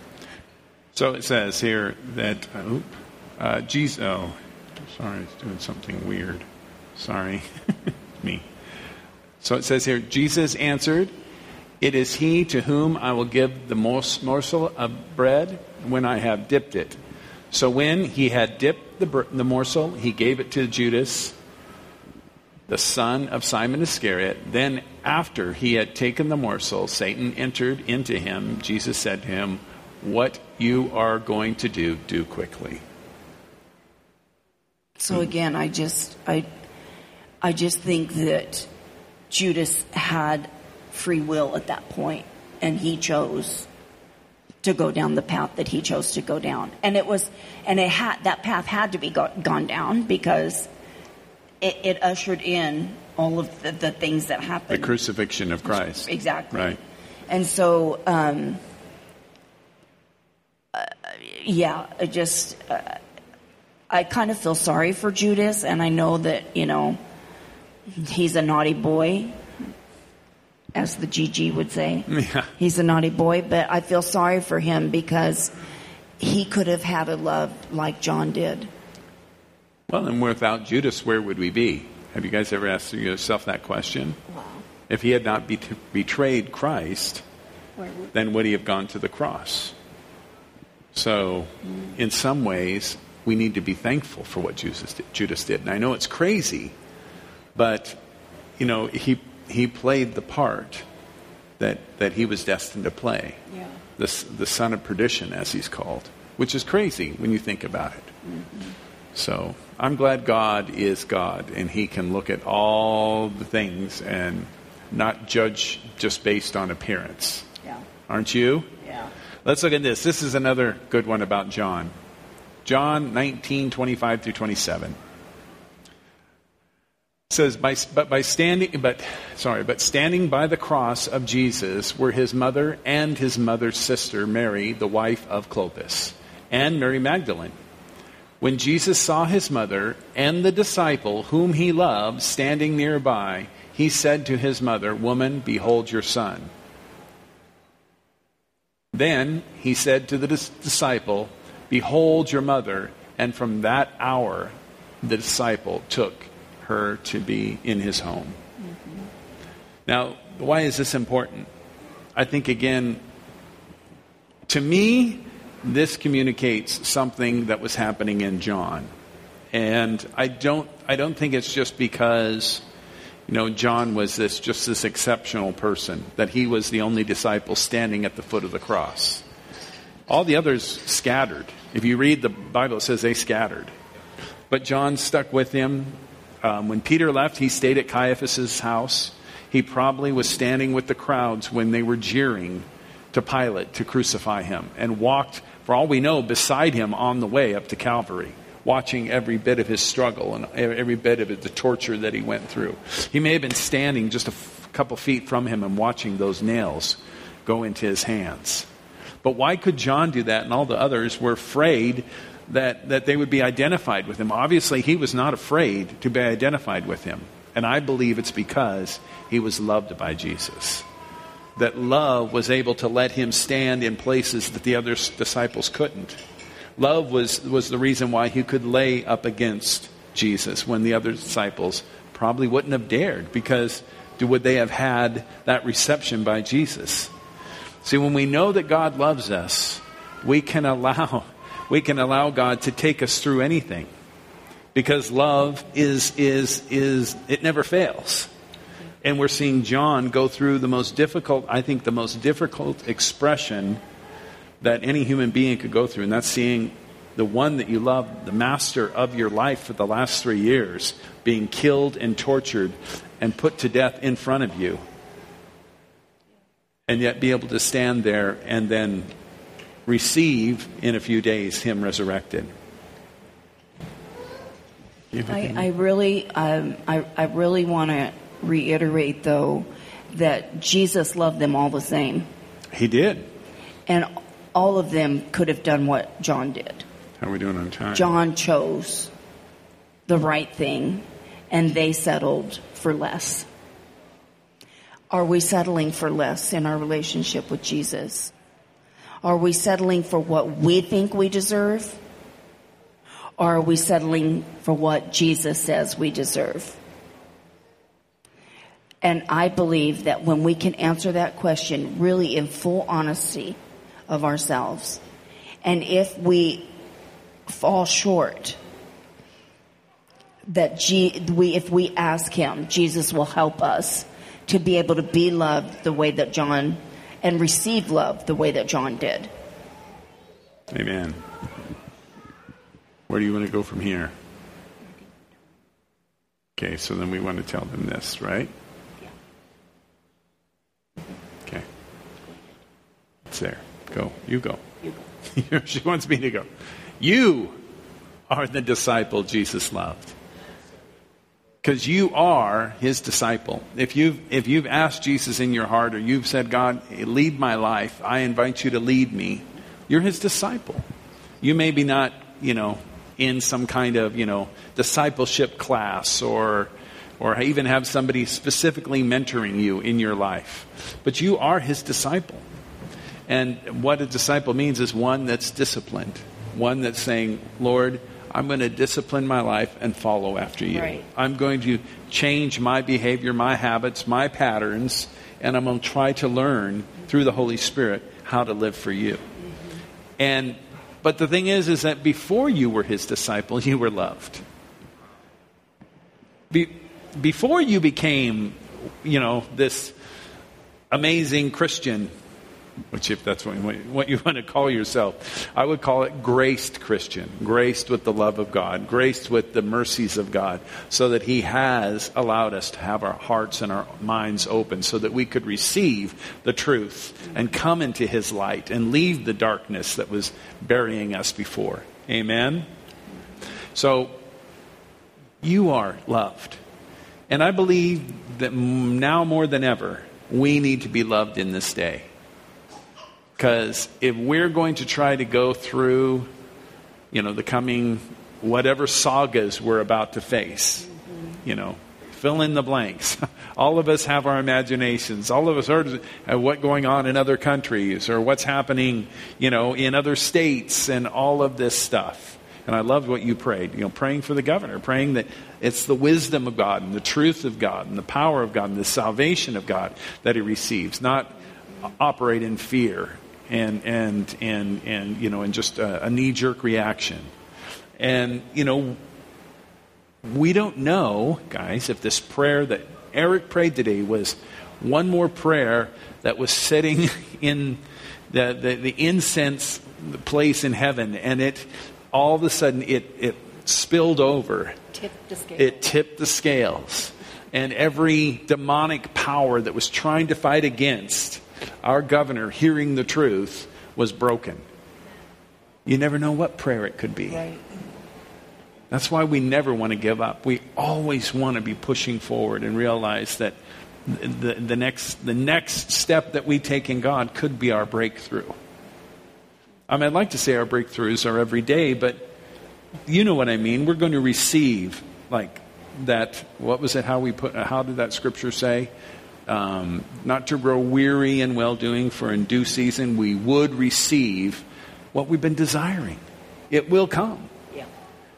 So it says here that uh, oop, uh, Jesus. Oh, sorry, it's doing something weird. Sorry, me. So it says here, Jesus answered, "It is he to whom I will give the mors- morsel of bread when I have dipped it." So when he had dipped the, br- the morsel, he gave it to Judas, the son of Simon Iscariot. Then after he had taken the morsel, Satan entered into him. Jesus said to him, "What you are going to do, do quickly." So again, I just, I, I just think that Judas had free will at that point, and he chose to go down the path that he chose to go down, and it was, and it had that path had to be go, gone down because it, it ushered in all of the, the things that The happened. crucifixion of Christ. Exactly. Right. And so, um, uh, yeah, I just, uh, I kind of feel sorry for Judas, and I know that, you know, he's a naughty boy. as the G G would say. Yeah. He's a naughty boy, but I feel sorry for him because he could have had a love like John did. Well, and without Judas, where would we be? Have you guys ever asked yourself that question? Wow. If he had not be- betrayed Christ, then would he have gone to the cross? So, in some ways, we need to be thankful for what Judas did. Judas did. And I know it's crazy, but, you know, he he played the part that that he was destined to play. Yeah. The, the son of perdition, as he's called, which is crazy when you think about it. Mm-hmm. So I'm glad God is God, and he can look at all the things and not judge just based on appearance. Yeah. Aren't you? Yeah. Let's look at this. This is another good one about John. John nineteen, twenty-five through twenty-seven. It says, by, but by standing, but sorry, but standing by the cross of Jesus were his mother and his mother's sister, Mary, the wife of Clopas, and Mary Magdalene. When Jesus saw his mother and the disciple whom he loved standing nearby, he said to his mother, "Woman, behold your son." Then he said to the dis- disciple, "Behold your mother." And from that hour, the disciple took her to be in his home. Mm-hmm. Now, why is this important? I think, again, to me, this communicates something that was happening in John. And I don't I don't think it's just because, you know, John was this just this exceptional person, that he was the only disciple standing at the foot of the cross. All the others scattered. If you read the Bible, it says they scattered. But John stuck with him. Um, when Peter left, he stayed at Caiaphas' house. He probably was standing with the crowds when they were jeering to Pilate to crucify him, and walked, for all we know, beside him on the way up to Calvary, watching every bit of his struggle and every bit of it, the torture that he went through. He may have been standing just a f- couple feet from him and watching those nails go into his hands. But why could John do that and all the others were afraid that, that they would be identified with him? Obviously, he was not afraid to be identified with him. And I believe it's because he was loved by Jesus. That love was able to let him stand in places that the other disciples couldn't. Love was, was the reason why he could lay up against Jesus when the other disciples probably wouldn't have dared, because would they have had that reception by Jesus? See, when we know that God loves us, we can allow we can allow God to take us through anything, because love is is is it never fails. And we're seeing John go through the most difficult, I think the most difficult expression that any human being could go through. And that's seeing the one that you love, the master of your life for the last three years, being killed and tortured and put to death in front of you. And yet be able to stand there and then receive in a few days him resurrected. I, I really, um, I, I really want to reiterate, though, that Jesus loved them all the same. He did. And all of them could have done what John did. How are we doing on time? John chose the right thing, and they settled for less. Are we settling for less in our relationship with Jesus? Are we settling for what we think we deserve? Or are we settling for what Jesus says we deserve? And I believe that when we can answer that question really in full honesty of ourselves, and if we fall short, that G, we, if we ask him, Jesus will help us to be able to be loved the way that John, and receive love the way that John did. Amen. Where do you want to go from here? Okay, so then we want to tell them this, right? Okay. It's there. Go. You go. You go. She wants me to go. You are the disciple Jesus loved. Because you are his disciple. If you've, if you've asked Jesus in your heart, or you've said, God, lead my life, I invite you to lead me, you're his disciple. You may be not, you know, in some kind of, you know, discipleship class or or even have somebody specifically mentoring you in your life. But you are his disciple. And what a disciple means is one that's disciplined. One that's saying, Lord, I'm going to discipline my life and follow after you. Right. I'm going to change my behavior, my habits, my patterns, and I'm going to try to learn through the Holy Spirit how to live for you. Mm-hmm. And but the thing is, is that before you were his disciple, you were loved. Be, before you became, you know, this amazing Christian, which if that's what, what you want to call yourself, I would call it graced Christian, graced with the love of God, graced with the mercies of God, so that he has allowed us to have our hearts and our minds open so that we could receive the truth and come into his light and leave the darkness that was burying us before. Amen? So, you are loved. And I believe that now more than ever, we need to be loved in this day. Because if we're going to try to go through, you know, the coming whatever sagas we're about to face, you know, fill in the blanks. All of us have our imaginations. All of us heard of what's going on in other countries or what's happening, you know, in other states and all of this stuff. And I loved what you prayed, you know, praying for the governor, praying that it's the wisdom of God and the truth of God and the power of God and the salvation of God that he receives, not operate in fear. And, and, and, and, you know, and just a, a knee-jerk reaction. And, you know, we don't know, guys, if this prayer that Eric prayed today was one more prayer that was sitting in the, the, the incense place in heaven. And it, all of a sudden, it, it spilled over. Tipped the scales. It tipped the scales. And every demonic power that was trying to fight against our governor hearing the truth was broken. You never know what prayer it could be. Right. That's why we never want to give up. We always want to be pushing forward and realize that the, the next the next step that we take in God could be our breakthrough. I mean, I'd like to say our breakthroughs are every day, but you know what I mean. We're going to receive like that. What was it? How we put? How did that scripture say? Um, not to grow weary in well-doing, for in due season we would receive what we've been desiring. It will come. Yeah.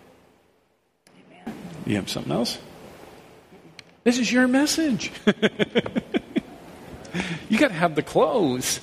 Amen. You have something else? This is your message. You got to have the close.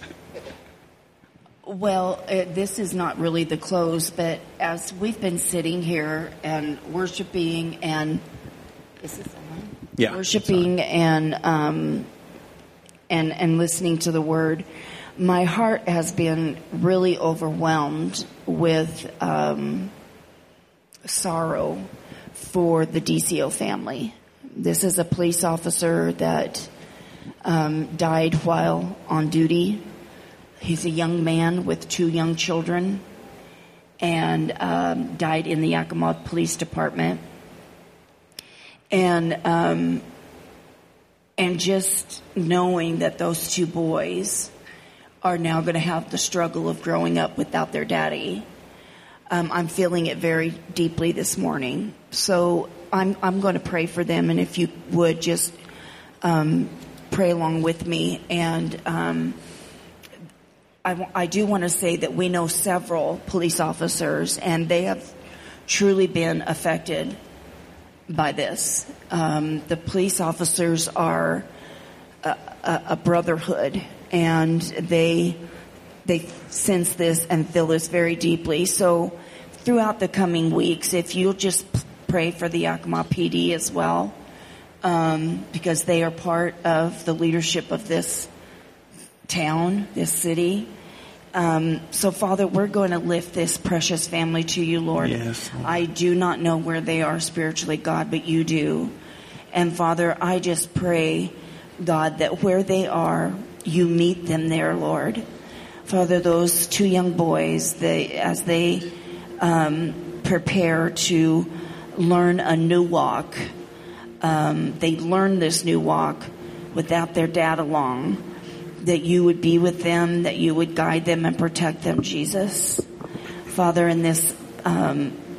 Well, uh, this is not really the close, but as we've been sitting here and worshiping and is this on? Yeah, worshiping and um, and and listening to the word, my heart has been really overwhelmed with um, sorrow for the D C O family. This is a police officer that um, died while on duty. He's a young man with two young children and um, died in the Yakima Police Department. And um, and just knowing that those two boys are now going to have the struggle of growing up without their daddy, um, I'm feeling it very deeply this morning. So I'm I'm going to pray for them, and if you would just um, pray along with me. And um, I, I do want to say that we know several police officers, and they have truly been affected by this. Um, the police officers are a, a, a brotherhood, and they they sense this and feel this very deeply. So throughout the coming weeks, if you'll just pray for the Yakima P D as well, um, because they are part of the leadership of this town, this city. Um, so, Father, we're going to lift this precious family to you, Lord. Yes, Lord. I do not know where they are spiritually, God, but you do. And, Father, I just pray, God, that where they are, you meet them there, Lord. Father, those two young boys, they, as they um, prepare to learn a new walk, um, they learn this new walk without their dad along, that you would be with them, that you would guide them and protect them, Jesus. Father, in this um,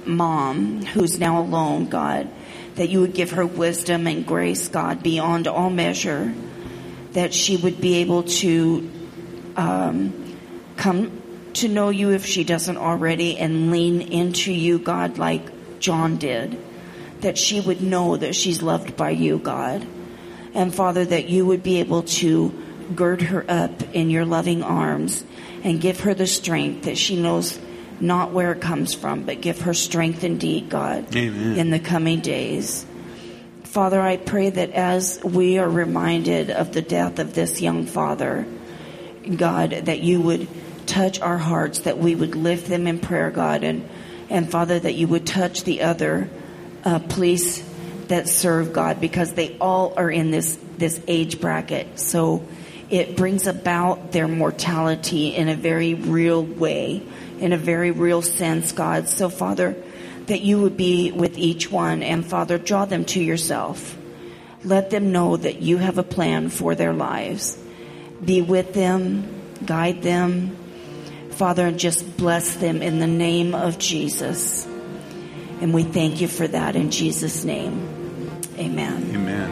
mom who's now alone, God, that you would give her wisdom and grace, God, beyond all measure, that she would be able to um, come to know you if she doesn't already, and lean into you, God, like John did, that she would know that she's loved by you, God. And Father, that you would be able to gird her up in your loving arms and give her the strength that she knows not where it comes from, but give her strength indeed, God, Amen. in the coming days. Father, I pray that as we are reminded of the death of this young father, God, that you would touch our hearts, that we would lift them in prayer, God, and, and Father, that you would touch the other uh, police that serve, God, because they all are in this, this age bracket. So it brings about their mortality in a very real way, in a very real sense, God. So, Father, that you would be with each one, and Father, draw them to yourself. Let them know that you have a plan for their lives. Be with them, guide them, Father, and just bless them in the name of Jesus. And we thank you for that in Jesus' name. Amen. Amen.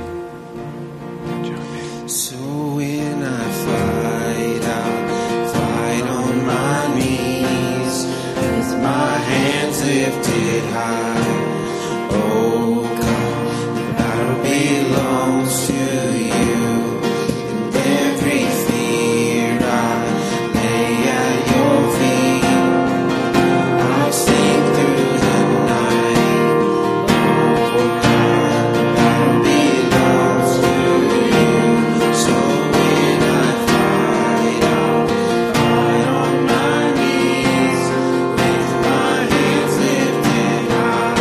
So when I fight, I'll fight on my knees with my hands lifted high. Oh God, the battle belongs to you, and every fear I lay at your feet. I'll sing through the night. Oh God, the battle belongs to you. So when I fight, I'll fight on my knees with my hands lifted high.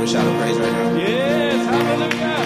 a shout of praise right now? Yes, hallelujah.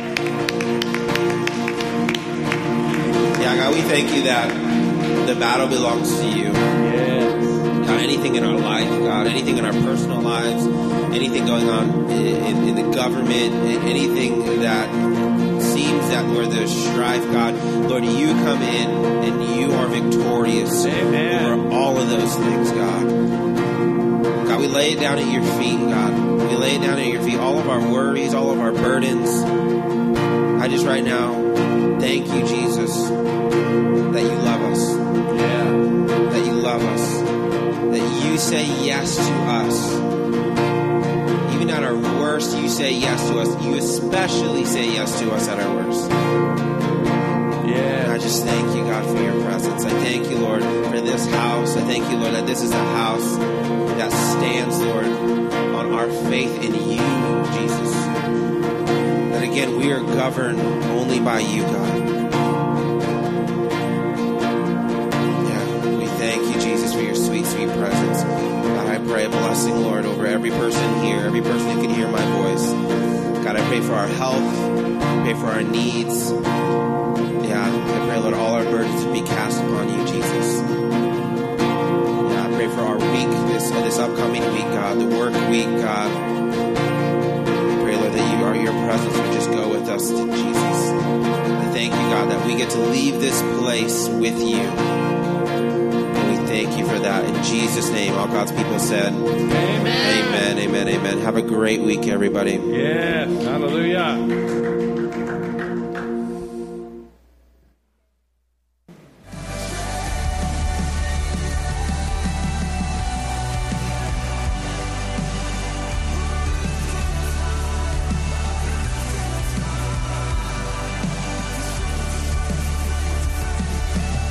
Yeah, God, we thank you that the battle belongs to you. Yes. God, anything in our life, God, anything in our personal lives, anything going on in, in the government, anything that seems that where there's strife, God, Lord, you come in and you are victorious Amen. over all of those things, God. God, we lay it down at your feet, God. We lay it down at your feet, all of our worries, all of our burdens. I just right now thank you, Jesus, that you love us. Yeah. That you love us. That you say yes to us. Even at our worst, you say yes to us. You especially say yes to us at our worst. Yeah. I just thank you, God, for your presence. I thank you, Lord, for this house. I thank you, Lord, that this is a house that stands, Lord, on our faith in you, Jesus. That again, we are governed only by you, God. For your sweet, sweet presence. God, I pray a blessing, Lord, over every person here, every person who can hear my voice. God, I pray for our health. I pray for our needs. Yeah, I pray, Lord, all our burdens to be cast upon you, Jesus. Yeah, I pray for our week, this, this upcoming week, God, the work week, God. I pray, Lord, that you, are your presence would just go with us, Jesus. I thank you, God, that we get to leave this place with you. Thank you for that. In Jesus' name, all God's people said, Amen. Amen, amen, amen. Have a great week, everybody. Yes, hallelujah.